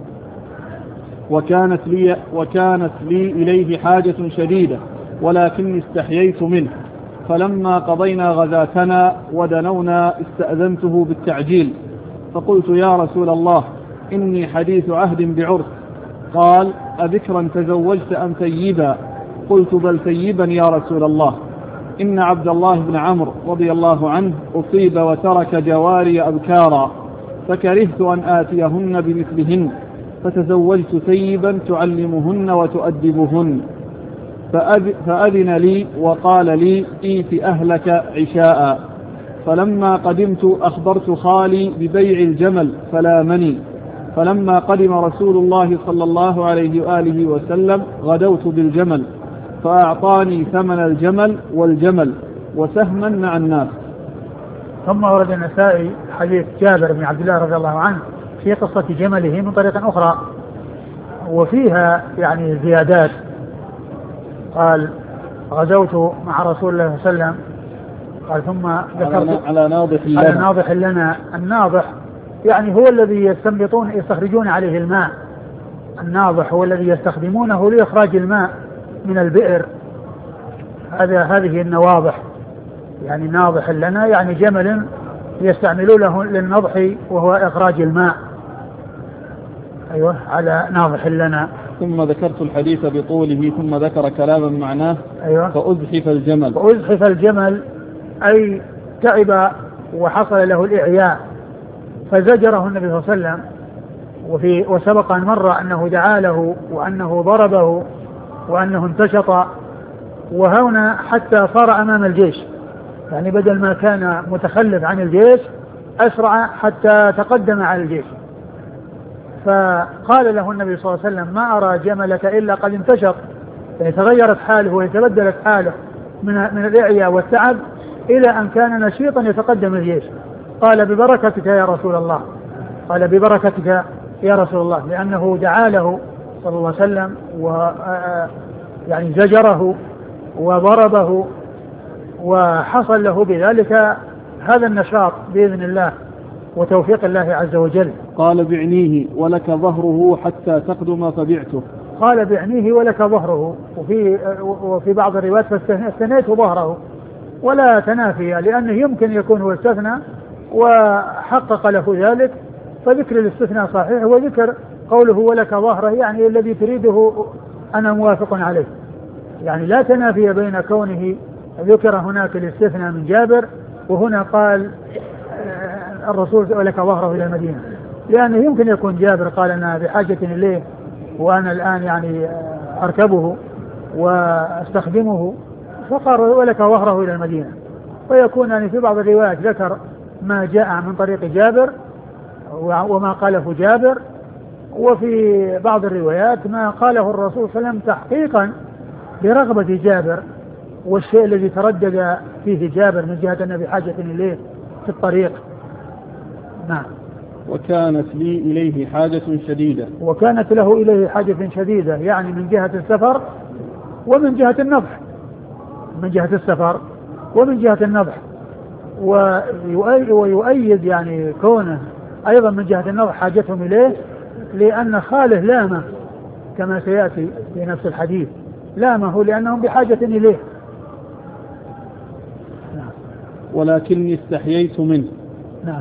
وكانت لي إليه حاجة شديدة ولكني استحييت منه، فلما قضينا غزاتنا ودنونا استأذنته بالتعجيل، فقلت يا رسول الله إني حديث عهد بعرس. قال أذكرا تزوجت أم ثيبا؟ قلت بل ثيبا يا رسول الله، إن عبد الله بن عمرو رضي الله عنه أصيب وترك جواري أبكارا، فكرهت أن آتيهن بمثلهن، فتزوجت ثيبا تعلمهن وتؤدبهن. فأذن لي وقال لي إيت أهلك عشاء. فلما قدمت أخبرت خالي ببيع الجمل فلامني، فلما قدم رسول الله صلى الله عليه وآله وسلم غدوت بالجمل، فأعطاني ثمن الجمل والجمل وسهما مع الناس. ثم ورد النسائي حديث جابر بن عبد الله رضي الله عنه في قصة جمله من طريقة أخرى، وفيها يعني زيادات. قال غزوت مع رسول الله صلى الله عليه وسلم، قال ثم ذكرت على ناضح لنا. الناضح يعني هو الذي يستخرجون عليه الماء، الناضح هو الذي يستخدمونه لإخراج الماء من البئر، هذه النواضح، يعني ناضح لنا يعني جمل يستعملونه للنضح وهو إخراج الماء. أيوة على ناضح لنا. ثم ذكرت الحديث بطوله ثم ذكر كلاما معناه. أيوة. فأزحف الجمل أي تعب وحصل له الإعياء، فزجره النبي صلى الله عليه وسلم. وسبق أن مر أنه دعا له وأنه ضربه وأنه انتشط، وهنا حتى صار أمام الجيش، يعني بدل ما كان متخلف عن الجيش أسرع حتى تقدم على الجيش. فقال له النبي صلى الله عليه وسلم ما أرى جملك إلا قد انتشط، يعني تغيرت حاله وتبدلت حاله من الإعياء والتعب إلى أن كان نشيطا يتقدم الجيش. قال ببركتك يا رسول الله، قال ببركتك يا رسول الله، لأنه دعا له صلى الله عليه وسلم يعني زجره وضربه، وحصل له بذلك هذا النشاط بإذن الله وتوفيق الله عز وجل. قال بعنيه ولك ظهره حتى تقدم فبعته. قال بعنيه ولك ظهره، وفي بعض الروايات فاستثنيت ظهره، ولا تنافي، لأنه يمكن يكون هو استثنى وحقق له ذلك، فذكر الاستثناء صحيح، وذكر قوله ولك ظهره يعني الذي تريده أنا موافق عليه، يعني لا تنافي بين كونه ذكر هناك الاستثناء من جابر وهنا قال الرسول ولك ظهره إلى المدينة، لأنه يمكن يكون جابر قال أنا بحاجة إليه وأنا الآن يعني أركبه واستخدمه، فقال ولك ظهره إلى المدينة، ويكون يعني في بعض الروايات ذكر ما جاء من طريق جابر وما قاله جابر، وفي بعض الروايات ما قاله الرسول صلى الله عليه وسلم تحقيقا برغبة جابر والشيء الذي تردد فيه جابر من جهة أن بحاجة إليه في الطريق. نعم. وكانت لي إليه حاجة شديدة. وكانت له إليه حاجة شديدة، يعني من جهة السفر ومن جهة النضح، من جهة السفر ومن جهة النضح، ويؤيد يعني كونه أيضا من جهة النضح حاجتهم إليه، لأن خاله لامه كما سيأتي في نفس الحديث، لامه لأنهم بحاجة إليه. نعم. ولكني استحييت منه. نعم.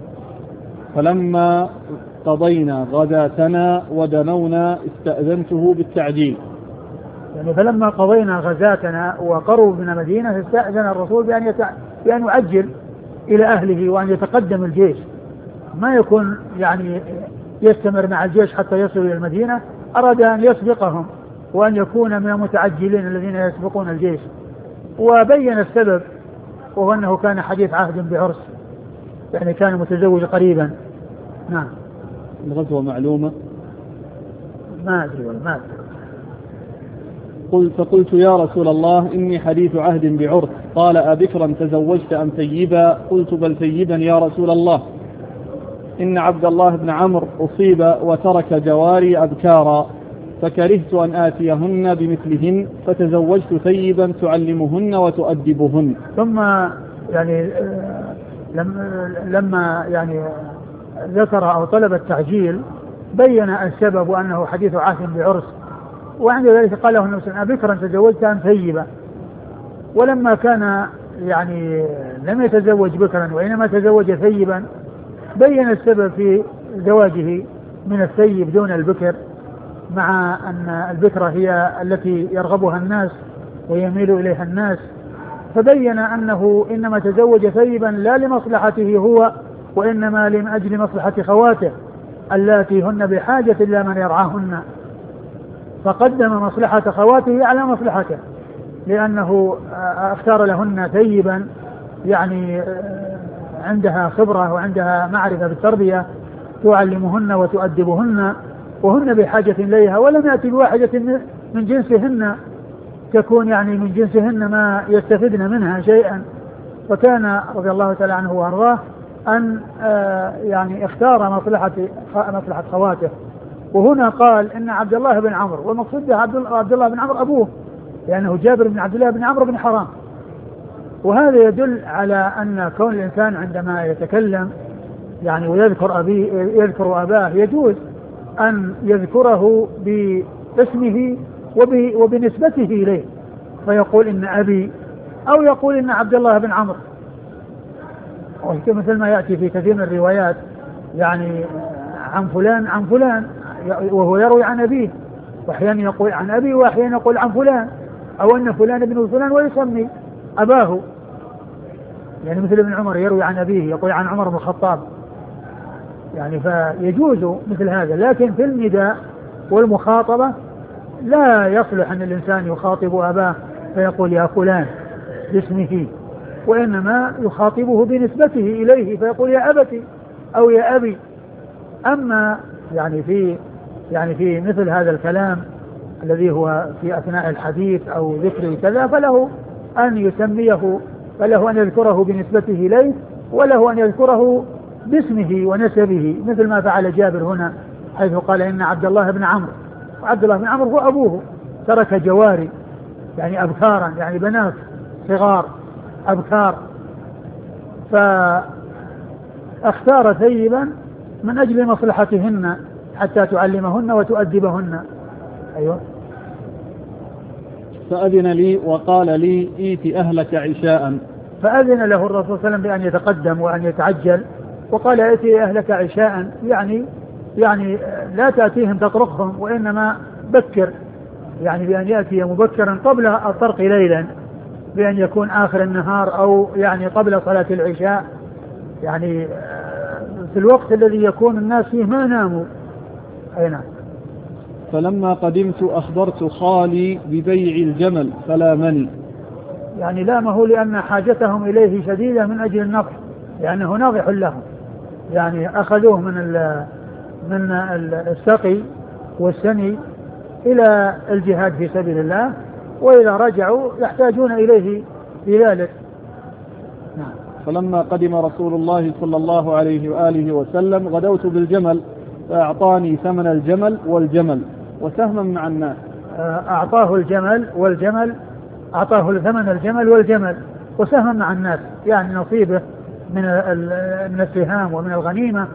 فلما قضينا غداتنا ودنونا استأذنته بالتعجيل. يعني فلما قضينا غزاتنا وقرب من المدينة استأذن الرسول بأن يعجل إلى أهله وأن يتقدم الجيش، ما يكون يعني يستمر مع الجيش حتى يصل إلى المدينة، أراد أن يسبقهم وأن يكون من المتعجلين الذين يسبقون الجيش. وبين السبب، وهو أنه كان حديث عهد بعرس، يعني كان متزوج قريبا. نعم. الغزوة معلومة؟ ما أدري ولا ما أدري. فقلت يا رسول الله إني حديث عهد بعرس. قال أبكرا تزوجت أم ثيبا؟ قلت بل ثيبا يا رسول الله، إن عبد الله بن عمرو أصيب وترك جواري أبكارا فكرهت أن آتيهن بمثلهن فتزوجت ثيبا تعلمهن وتؤدبهن. ثم يعني لما يعني ذكر أو طلب التعجيل بين السبب وأنه حديث عهد بعرس، وعند ذلك قال له النبي صلى الله عليه وسلم أبكرا تزوجت أم ثيبا؟ ولما كان يعني لم يتزوج بكرا وإنما تزوج ثيبا بين السبب في زواجه من الثيب دون البكر، مع أن البكرة هي التي يرغبها الناس ويميل إليها الناس، فبين أنه إنما تزوج ثيبا لا لمصلحته هو، وإنما لأجل مصلحة خواته اللاتي هن بحاجة إلى من يرعاهن، فقدم مصلحة خواته على مصلحته، لأنه اختار لهن ثيبا يعني عندها خبرة وعندها معرفة بالتربية تعلمهن وتؤدبهن، وهن بحاجة إليها، ولم يأتي بواحدة من جنسهن تكون يعني من جنسهن ما يستفدن منها شيئا. فكان رضي الله تعالى عنه وأرضاه أن يعني اختار مصلحة خواته. وهنا قال إن عبد الله بن عمرو، والمقصود عبد الله بن عمرو أبوه، لأنه جابر بن عبد الله بن عمرو بن حرام. وهذا يدل على أن كون الإنسان عندما يتكلم يعني ويذكر يذكر أباه يجوز أن يذكره باسمه وبنسبته إليه، فيقول إن أبي، أو يقول إن عبد الله بن عمرو، مثل ما يأتي في كثير من الروايات يعني عن فلان وهو يروي عن أبيه، وأحيانا يقول عن أبي وأحيانا يقول عن فلان، أو أن فلان ابن فلان ويسمي أباه، يعني مثل ابن عمر يروي عن أبيه يقول عن عمر بن الخطاب، يعني فيجوز مثل هذا. لكن في النداء والمخاطبة لا يصلح أن الإنسان يخاطب أباه فيقول يا فلان باسمه، وإنما يخاطبه بنسبته إليه فيقول يا أبتي أو يا أبي. أما يعني في مثل هذا الكلام الذي هو في أثناء الحديث أو ذكر كذا فله أن يسميه، فله أن يذكره بنسبته إليه، وله أن يذكره باسمه ونسبه، مثل ما فعل جابر هنا حيث قال إن عبد الله بن عمرو، وعبد الله بن عمرو هو أبوه، ترك جواري يعني أبكارا، يعني بنات صغار أبكار، فاختار ثيبا من أجل مصلحتهن حتى تعلمهن وتؤدبهن. أيوة. فأذن لي وقال لي إيت أهلك عشاء. فأذن له الرسول صلى الله عليه وسلم بأن يتقدم وأن يتعجل، وقال إيت أهلك عشاء، يعني لا تأتيهم تطرقهم، وإنما بكر، يعني بأن يأتي مبكرا قبل الطرق ليلا، بأن يكون آخر النهار أو يعني قبل صلاة العشاء، يعني في الوقت الذي يكون الناس فيه ما ناموا. أي نعم. فلما قدمت أخبرت خالي ببيع الجمل فلامني، يعني لامه لأن حاجتهم إليه شديدة من أجل النضح، لأنه ناضح لهم، يعني أخذوه من السقي والسني إلى الجهاد في سبيل الله، وإذا رجعوا يحتاجون إليه في ذلك. نعم. فلما قدم رسول الله صلى الله عليه وآله وسلم غدوت بالجمل فأعطاني ثمن الجمل والجمل وسهما مع الناس. أعطاه الجمل والجمل، أعطاه ثمن الجمل والجمل وسهم مع الناس، يعني نصيبه من السهام ومن الغنيمة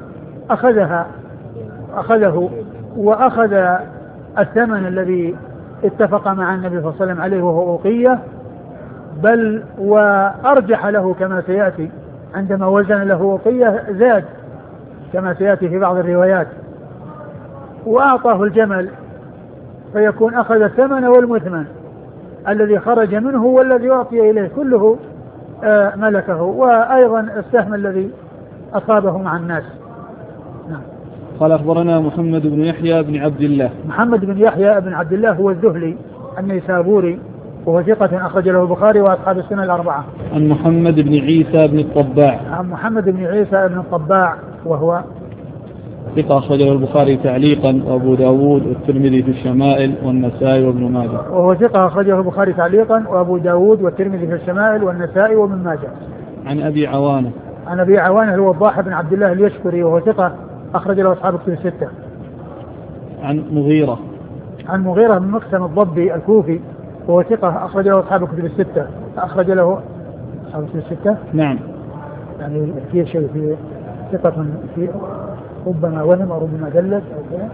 أخذه وأخذ الثمن الذي اتفق مع النبي صلى الله عليه وسلم عليه وهو أوقية، بل وأرجح له كما سيأتي عندما وزن له أوقية زاد كما سيأتي في بعض الروايات، وأعطاه الجمل، فيكون أخذ الثمن والمثمن الذي خرج منه والذي أعطي إليه كله ملكه، وأيضا السهم الذي أصابه مع الناس. نعم. قال أخبرنا محمد بن يحيى بن عبد الله. محمد بن يحيى بن عبد الله هو الذهلي النيسابوري، وهو ثقة أخرج له البخاري وأصحاب السنة الأربعة. عن محمد بن عيسى بن الطباع. عن محمد بن عيسى بن الطباع وهو ثقة أخرج له البخاري تعليقا وأبو داود والترمذي في الشمائل والنسائي وابن ماجه. وهو ثقة أخرجه البخاري تعليقا وأبو داود والترمذي في الشمائل والنسائي وابن ماجه. عن أبي عوانة. عن أبي عوانة هو الضاحى بن عبد الله اليشكري، وهو ثقة أخرج له أصحاب الكتب الستة. عن مغيرة. عن مغيرة بن مقسم الضبي الكوفي، وهو ثقة أخرج له أصحاب الكتب الستة. أخرج له أصحاب الكتب الستة. نعم. يعني في شيء في ثقة في ربما وهم أو ربما دلت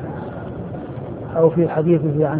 أو في حديثه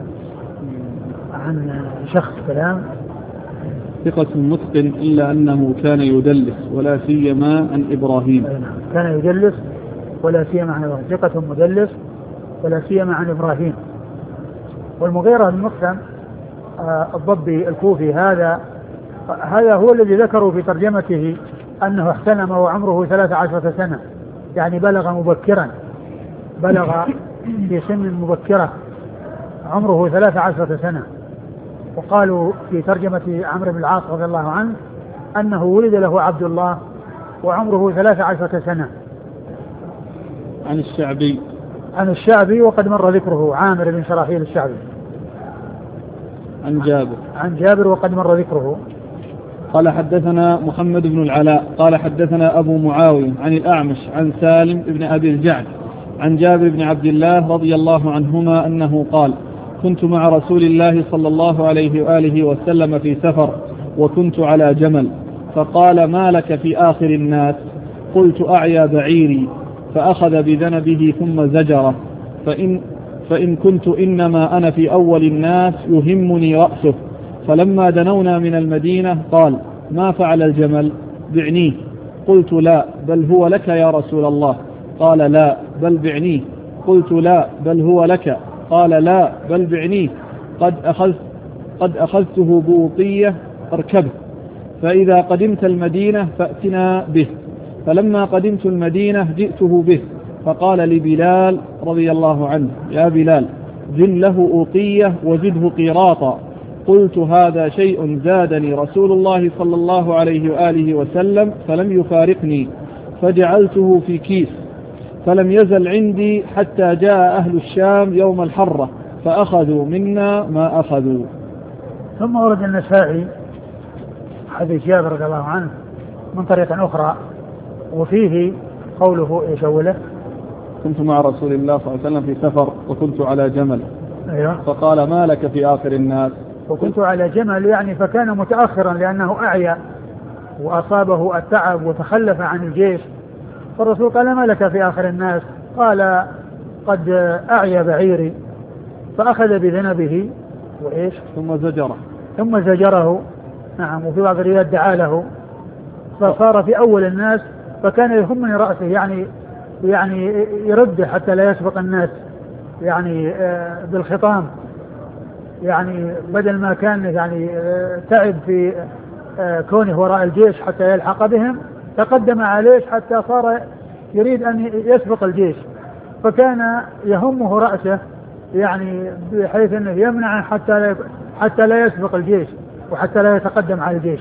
عن شخص كلام. ثقة متقن إلا أنه كان يدلس ولا سيما عن إبراهيم. كان يدلس ولا سيما عن إبراهيم. ثقة مدلس ولا سيما عن إبراهيم. والمغيرة بن مقسم الضبي الكوفي هذا هو الذي ذكروا في ترجمته أنه احتلم وعمره 13 سنة، يعني بلغ مبكرا، بلغ في سن مبكرة، عمره 13 سنة. وقالوا في ترجمة عمرو بن العاص رضي الله عنه أنه ولد له عبد الله وعمره 13 سنة. عن الشعبي. عن الشعبي وقد مر ذكره، عامر بن شراحيل الشعبي. عن جابر. عن جابر وقد مر ذكره. قال حدثنا محمد بن العلاء قال حدثنا أبو معاوية عن الأعمش عن سالم بن أبي الجعد عن جابر بن عبد الله رضي الله عنهما أنه قال: كنت مع رسول الله صلى الله عليه وآله وسلم في سفر وكنت على جمل، فقال: ما لك في آخر الناس؟ قلت: أعيا بعيري. فأخذ بذنبه ثم زجره، فإن كنت إنما أنا في أول الناس يهمني رأسه. فلما دنونا من المدينة قال: ما فعل الجمل؟ بعنيه. قلت: لا، بل هو لك يا رسول الله. قال: لا، بل بعنيه. قلت: لا، بل هو لك. قال: لا، بل بعنيه. قد أخذته بوطية فاركبه، فإذا قدمت المدينة فأتنا به. فلما قدمت المدينة جئته به، فقال لبلال رضي الله عنه: يا بلال، زن له أوقية وزده قيراطا. قلت: هذا شيء زادني رسول الله صلى الله عليه وآله وسلم فلم يفارقني، فجعلته في كيس، فلم يزل عندي حتى جاء أهل الشام يوم الحرة فأخذوا منا ما أخذوا. ثم ورد النسائي حديث جابر رضي الله عنه من طريق أخرى، وفيه قوله إيش أوله؟ كنت مع رسول الله صلى الله عليه وسلم في سفر وكنت على جمل. أيوة. فقال: ما لك في آخر الناس؟ وكنت على جمل، يعني فكان متأخرا لأنه أعيا وأصابه التعب وتخلف عن الجيش. فالرسول قال: ما لك في آخر الناس؟ قال: قد أعيا بعيري. فأخذ بذنبه وإيش؟ ثم زجره. نعم. وفي بعض الروايات دعا له، فصار في أول الناس، فكان يهمني رأسه، يعني يرده حتى لا يسبق الناس، يعني بالخطام، يعني بدل ما كان يعني تعب في كونه وراء الجيش حتى يلحق بهم، تقدم عليه حتى صار يريد أن يسبق الجيش، فكان يهمه رأسه، يعني بحيث أنه يمنع حتى لا يسبق الجيش وحتى لا يتقدم على الجيش.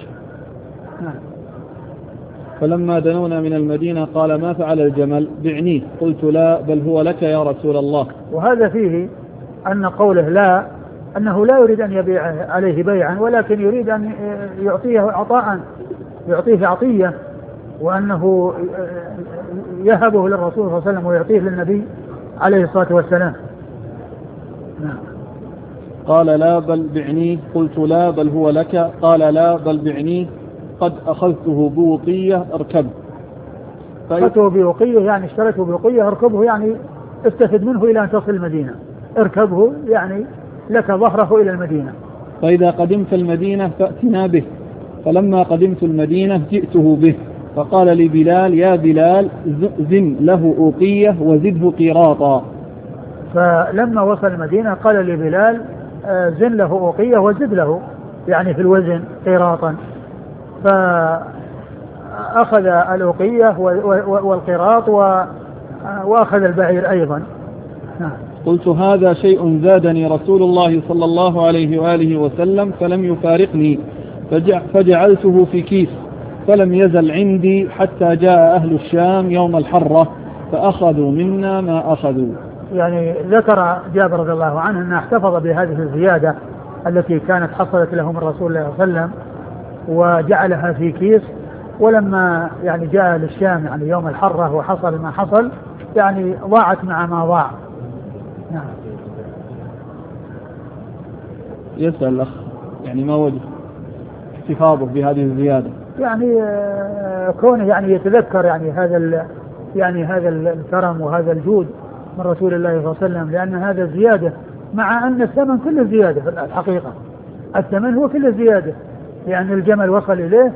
فلما دنونا من المدينة قال: ما فعل الجمل؟ بعنيه. قلت: لا، بل هو لك يا رسول الله. وهذا فيه أن قوله لا، أنه لا يريد أن يبيع عليه بيعا، ولكن يريد أن يعطيه عطاء، يعطيه عطية، وأنه يهبه للرسول صلى الله عليه وسلم ويعطيه للنبي عليه الصلاة والسلام. قال لا بل بعنيه. قلت لا بل هو لك. قال لا بل بعنيه قد أخذته بوقية اركب. أخذته بوقية يعني اشتريته بوقية، اركبه يعني استفد منه إلى أن تصل المدينة، اركبه يعني لك ظهره إلى المدينة. فإذا قدمت المدينة فأتنا به. فلما قدمت المدينة جئته به، فقال لي بلال يا بلال زن له أوقية وزده قيراطا. فلما وصل المدينة قال لي بلال زن له أوقية وزد له يعني في الوزن قيراطا، فأخذ الأوقية والقيراط وأخذ البعير أيضا. قلت هذا شيء زادني رسول الله صلى الله عليه وآله وسلم فلم يفارقني، فجعلته في كيس، فلم يزل عندي حتى جاء أهل الشام يوم الحرة فأخذوا منا ما أخذوا. يعني ذكر جابر رضي الله عنه أنه احتفظ بهذه الزيادة التي كانت حصلت له من رسول الله صلى الله عليه وسلم وجعلها في كيس، ولما يعني جاء للشام يعني يوم الحرة وحصل ما حصل يعني ضاعت مع ما ضاع. نعم. يسأل الأخ يعني ما وجه احتفاظه بهذه الزيادة؟ يعني كونه يعني يتذكر يعني هذا الكرم وهذا الجود من رسول الله صلى الله عليه وسلم، لأن هذا زيادة مع أن الثمن كله زيادة في الحقيقة، الثمن هو كله زيادة لأن الجمل وصل إليه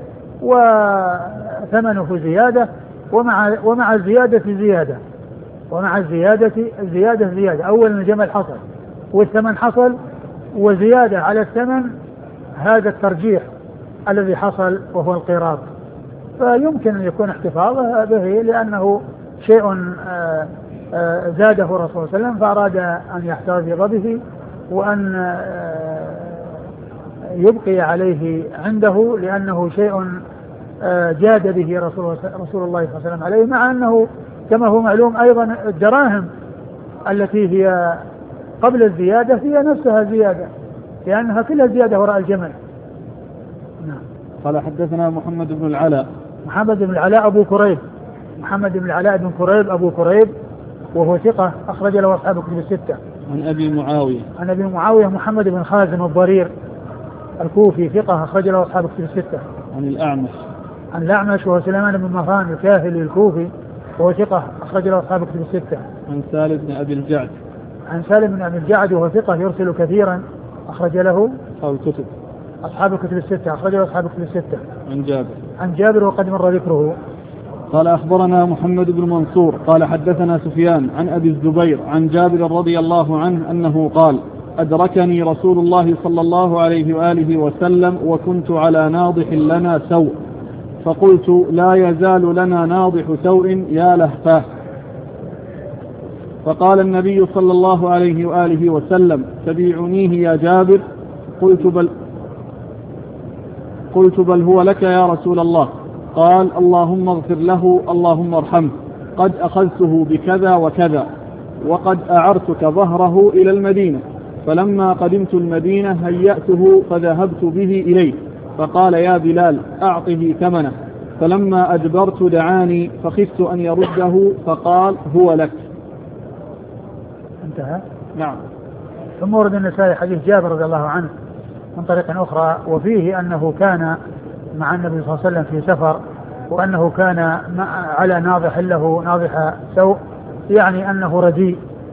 وثمنه زيادة ومع الزيادة زيادة ومع الزيادة زيادة. أولا الجمل حصل والثمن حصل وزيادة على الثمن، هذا الترجيح الذي حصل وهو القيراط، فيمكن أن يكون احتفاظه به لأنه شيء زاده الرسول صلى الله عليه وسلم فأراد أن يحتفظ به وأن يبقي عليه عنده لأنه شيء جاد به رسول الله صلى الله عليه وسلم عليه، مع أنه كما هو معلوم أيضا الدراهم التي هي قبل الزيادة هي نفسها زيادة لأنها كلها زيادة وراء الجمل. نعم. قال حدثنا محمد بن العلاء. محمد بن العلاء أبو كريب، محمد بن العلاء بن كريب أبو كريب وهو ثقة أخرج له أصحاب الكتب الستة. عن أبي معاوية. عن أبي معاوية محمد بن خازم الضرير الكوفي ثقة أخرج له أصحاب الكتب الستة. عن الأعمش. عن الأعمش وهو سليمان بن مهران الكاهلي الكوفي وهو ثقة أخرج له أصحاب الكتب الستة. عن سالم بن أبي الجعد. عن سالم بن أبي الجعد وهو ثقة يرسل كثيرا أخرج له أصحاب الكتب الستة أخرج له أصحاب الكتب الستة. عن جابر. عن جابر وقد مر ذكره. قال أخبرنا محمد بن منصور قال حدثنا سفيان عن أبي الزبير عن جابر رضي الله عنه أنه قال أدركني رسول الله صلى الله عليه وآله وسلم وكنت على ناضح لنا سوء، فقلت لا يزال لنا ناضح سوء يا لهفاه. فقال النبي صلى الله عليه وآله وسلم تبيعنيه يا جابر. قلت بل هو لك يا رسول الله. قال اللهم اغفر له اللهم ارحمه قد أخذته بكذا وكذا وقد أعرتك ظهره إلى المدينة، فلما قدمت المدينة هيأته فذهبت به إليه فقال يا بلال أعطه ثمنه، فلما أدبرت دعاني فخفت أن يرده فقال هو لك. انتهى. نعم. ثم ورد النسائي حديث جابر رضي الله عنه من طريق أخرى وفيه أنه كان مع النبي صلى الله عليه وسلم في سفر وأنه كان على ناضح له ناضح سوء، يعني أنه رديء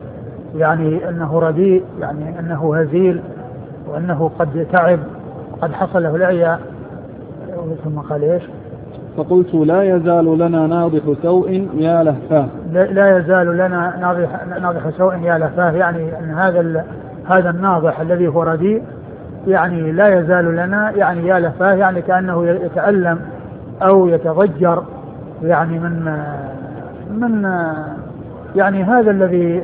يعني أنه هزيل وأنه قد تعب وقد حصل له العيا. ثم قال إيش؟ فقلت لا يزال لنا ناضح سوء يا لهفاه. لا يزال لنا ناضح سوء يا لهفاه، يعني أن هذا الناضح الذي هو رديء يعني لا يزال لنا يعني يا لهفاه، يعني كأنه يتألم أو يتضجر يعني من يعني هذا الذي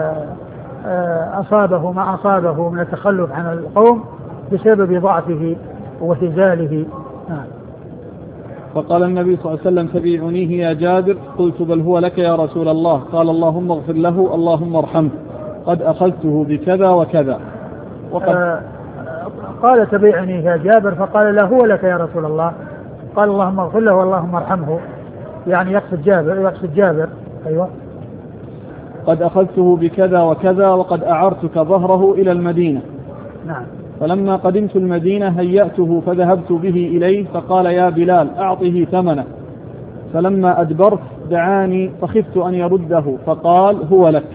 أصابه ما أصابه من التخلف عن القوم بسبب ضعفه وهزاله. فقال النبي صلى الله عليه وسلم تبيعنيه يا جابر. قلت بل هو لك يا رسول الله. قال اللهم اغفر له اللهم ارحمه قد أخذته بكذا وكذا قال تبيعني يا جابر فقال لا هو لك يا رسول الله. قال اللهم اغفر له واللهم ارحمه، يعني يقصد جابر. أيوة. قد أخذته بكذا وكذا وقد أعرتك ظهره إلى المدينة. نعم. فلما قدمت المدينة هيأته فذهبت به إليه فقال يا بلال أعطه ثمنه. فلما أدبرت دعاني فخفت أن يرده فقال هو لك.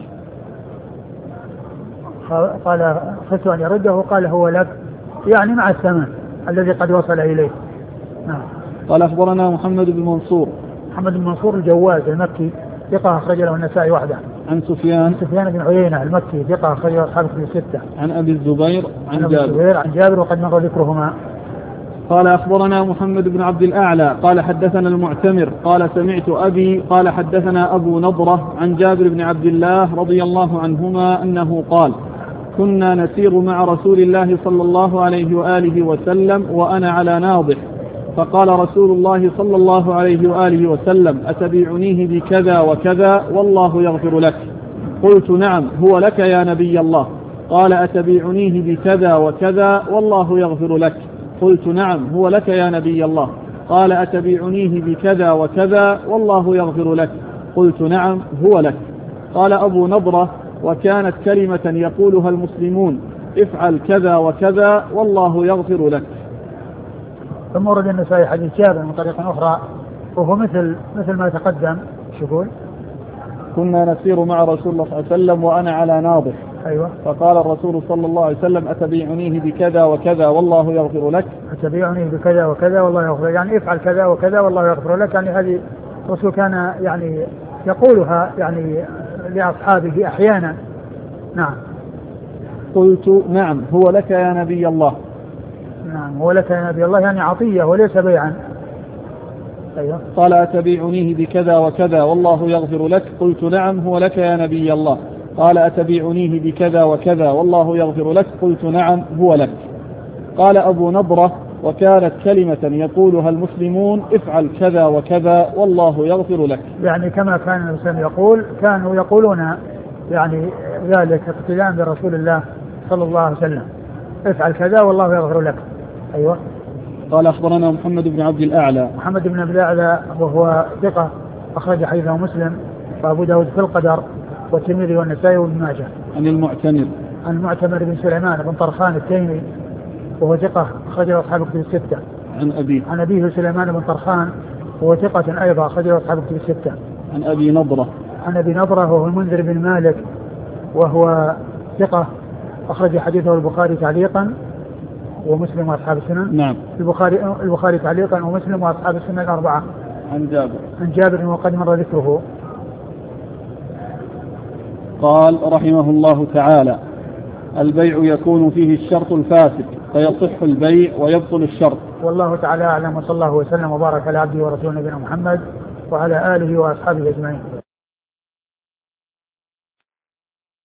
قال خفت أن يرده قال هو لك يعني مع الثمن الذي قد وصل إليه. نعم. قال أخبرنا محمد بن منصور. محمد بن منصور الجواز المكي ثقة أخرج له النسائي وحده. عن سفيان بن عيينة المكي ثقة أخرج له أصحاب الكتب الستة. عن أبي الزبير عن جابر وقد مر ذكرهما. قال أخبرنا محمد بن عبد الأعلى قال حدثنا المعتمر قال سمعت أبي قال حدثنا أبو نضرة عن جابر بن عبد الله رضي الله عنهما أنه قال كنا نسير مع رسول الله صلى الله عليه وآله وسلم وأنا على ناضح فقال رسول الله صلى الله عليه وآله وسلم أتبيعنيه بكذا وكذا والله يغفر لك. قلت نعم هو لك يا نبي الله. قال أتبيعنيه بكذا وكذا والله يغفر لك. قلت نعم هو لك يا نبي الله. قال أتبيعنيه بكذا وكذا والله يغفر لك. قلت نعم هو لك. قال أبو نضرة وكانت كلمة يقولها المسلمون افعل كذا وكذا والله يغفر لك. ثم ورد النسائي حديث جابر من طريقة أخرى وهو مثل ما تقدم. شو كنا نسير مع رسول الله صلى الله عليه وسلم وأنا على ناضح. أيوة. فقال الرسول صلى الله عليه وسلم أتبيعنيه بكذا وكذا والله يغفر لك. أتبيعنيه بكذا وكذا والله يغفر لك يعني افعل كذا وكذا والله يغفر لك يعني هذه الرسول كان يعني يقولها يعني لأصحابه أحيانا. نعم. قلت نعم هو لك يا نبي الله. نعم هو لك يا نبي الله يعني عطية وليس بيعا. أيوة. قال أتبيعنيه بكذا وكذا والله يغفر لك. قلت نعم هو لك يا نبي الله. قال أتبيعنيه بكذا وكذا والله يغفر لك. قلت نعم هو لك. قال أبو نضرة وكانت كلمة يقولها المسلمون افعل كذا وكذا والله يغفر لك. يعني كما كان المسلم يقول كانوا يقولون يعني ذلك اقتداء برسول الله صلى الله عليه وسلم افعل كذا والله يغفر لك. أيوة. قال أخبرنا محمد بن عبد الأعلى. محمد بن عبد الأعلى وهو ثقة أخرج حديثه مسلم وأبو داود في القدر والترمذي والنسائي وابن ماجه. عن المعتمر بن سليمان بن طرخان التيمي وهو ثقة أخرج له أصحاب الكتب الستة. عن أبيه سليمان بن طرخان وهو ثقة أيضا أخرج له أصحاب الكتب الستة. عن أبي نضرة وهو المنذر بن مالك وهو ثقة أخرج حديثه البخاري تعليقا ومسلم وأصحاب السنن. نعم. البخاري تعليقا ومسلم وأصحاب السنن الأربعة. عن جابر وقد مر ذكره. قال رحمه الله تعالى البيع يكون فيه الشرط الفاسد فيصح البيع ويبطل الشرط. والله تعالى أعلم وصلى الله وسلم وبارك على عبده ورسوله نبينا محمد وعلى آله وأصحابه أجمعين.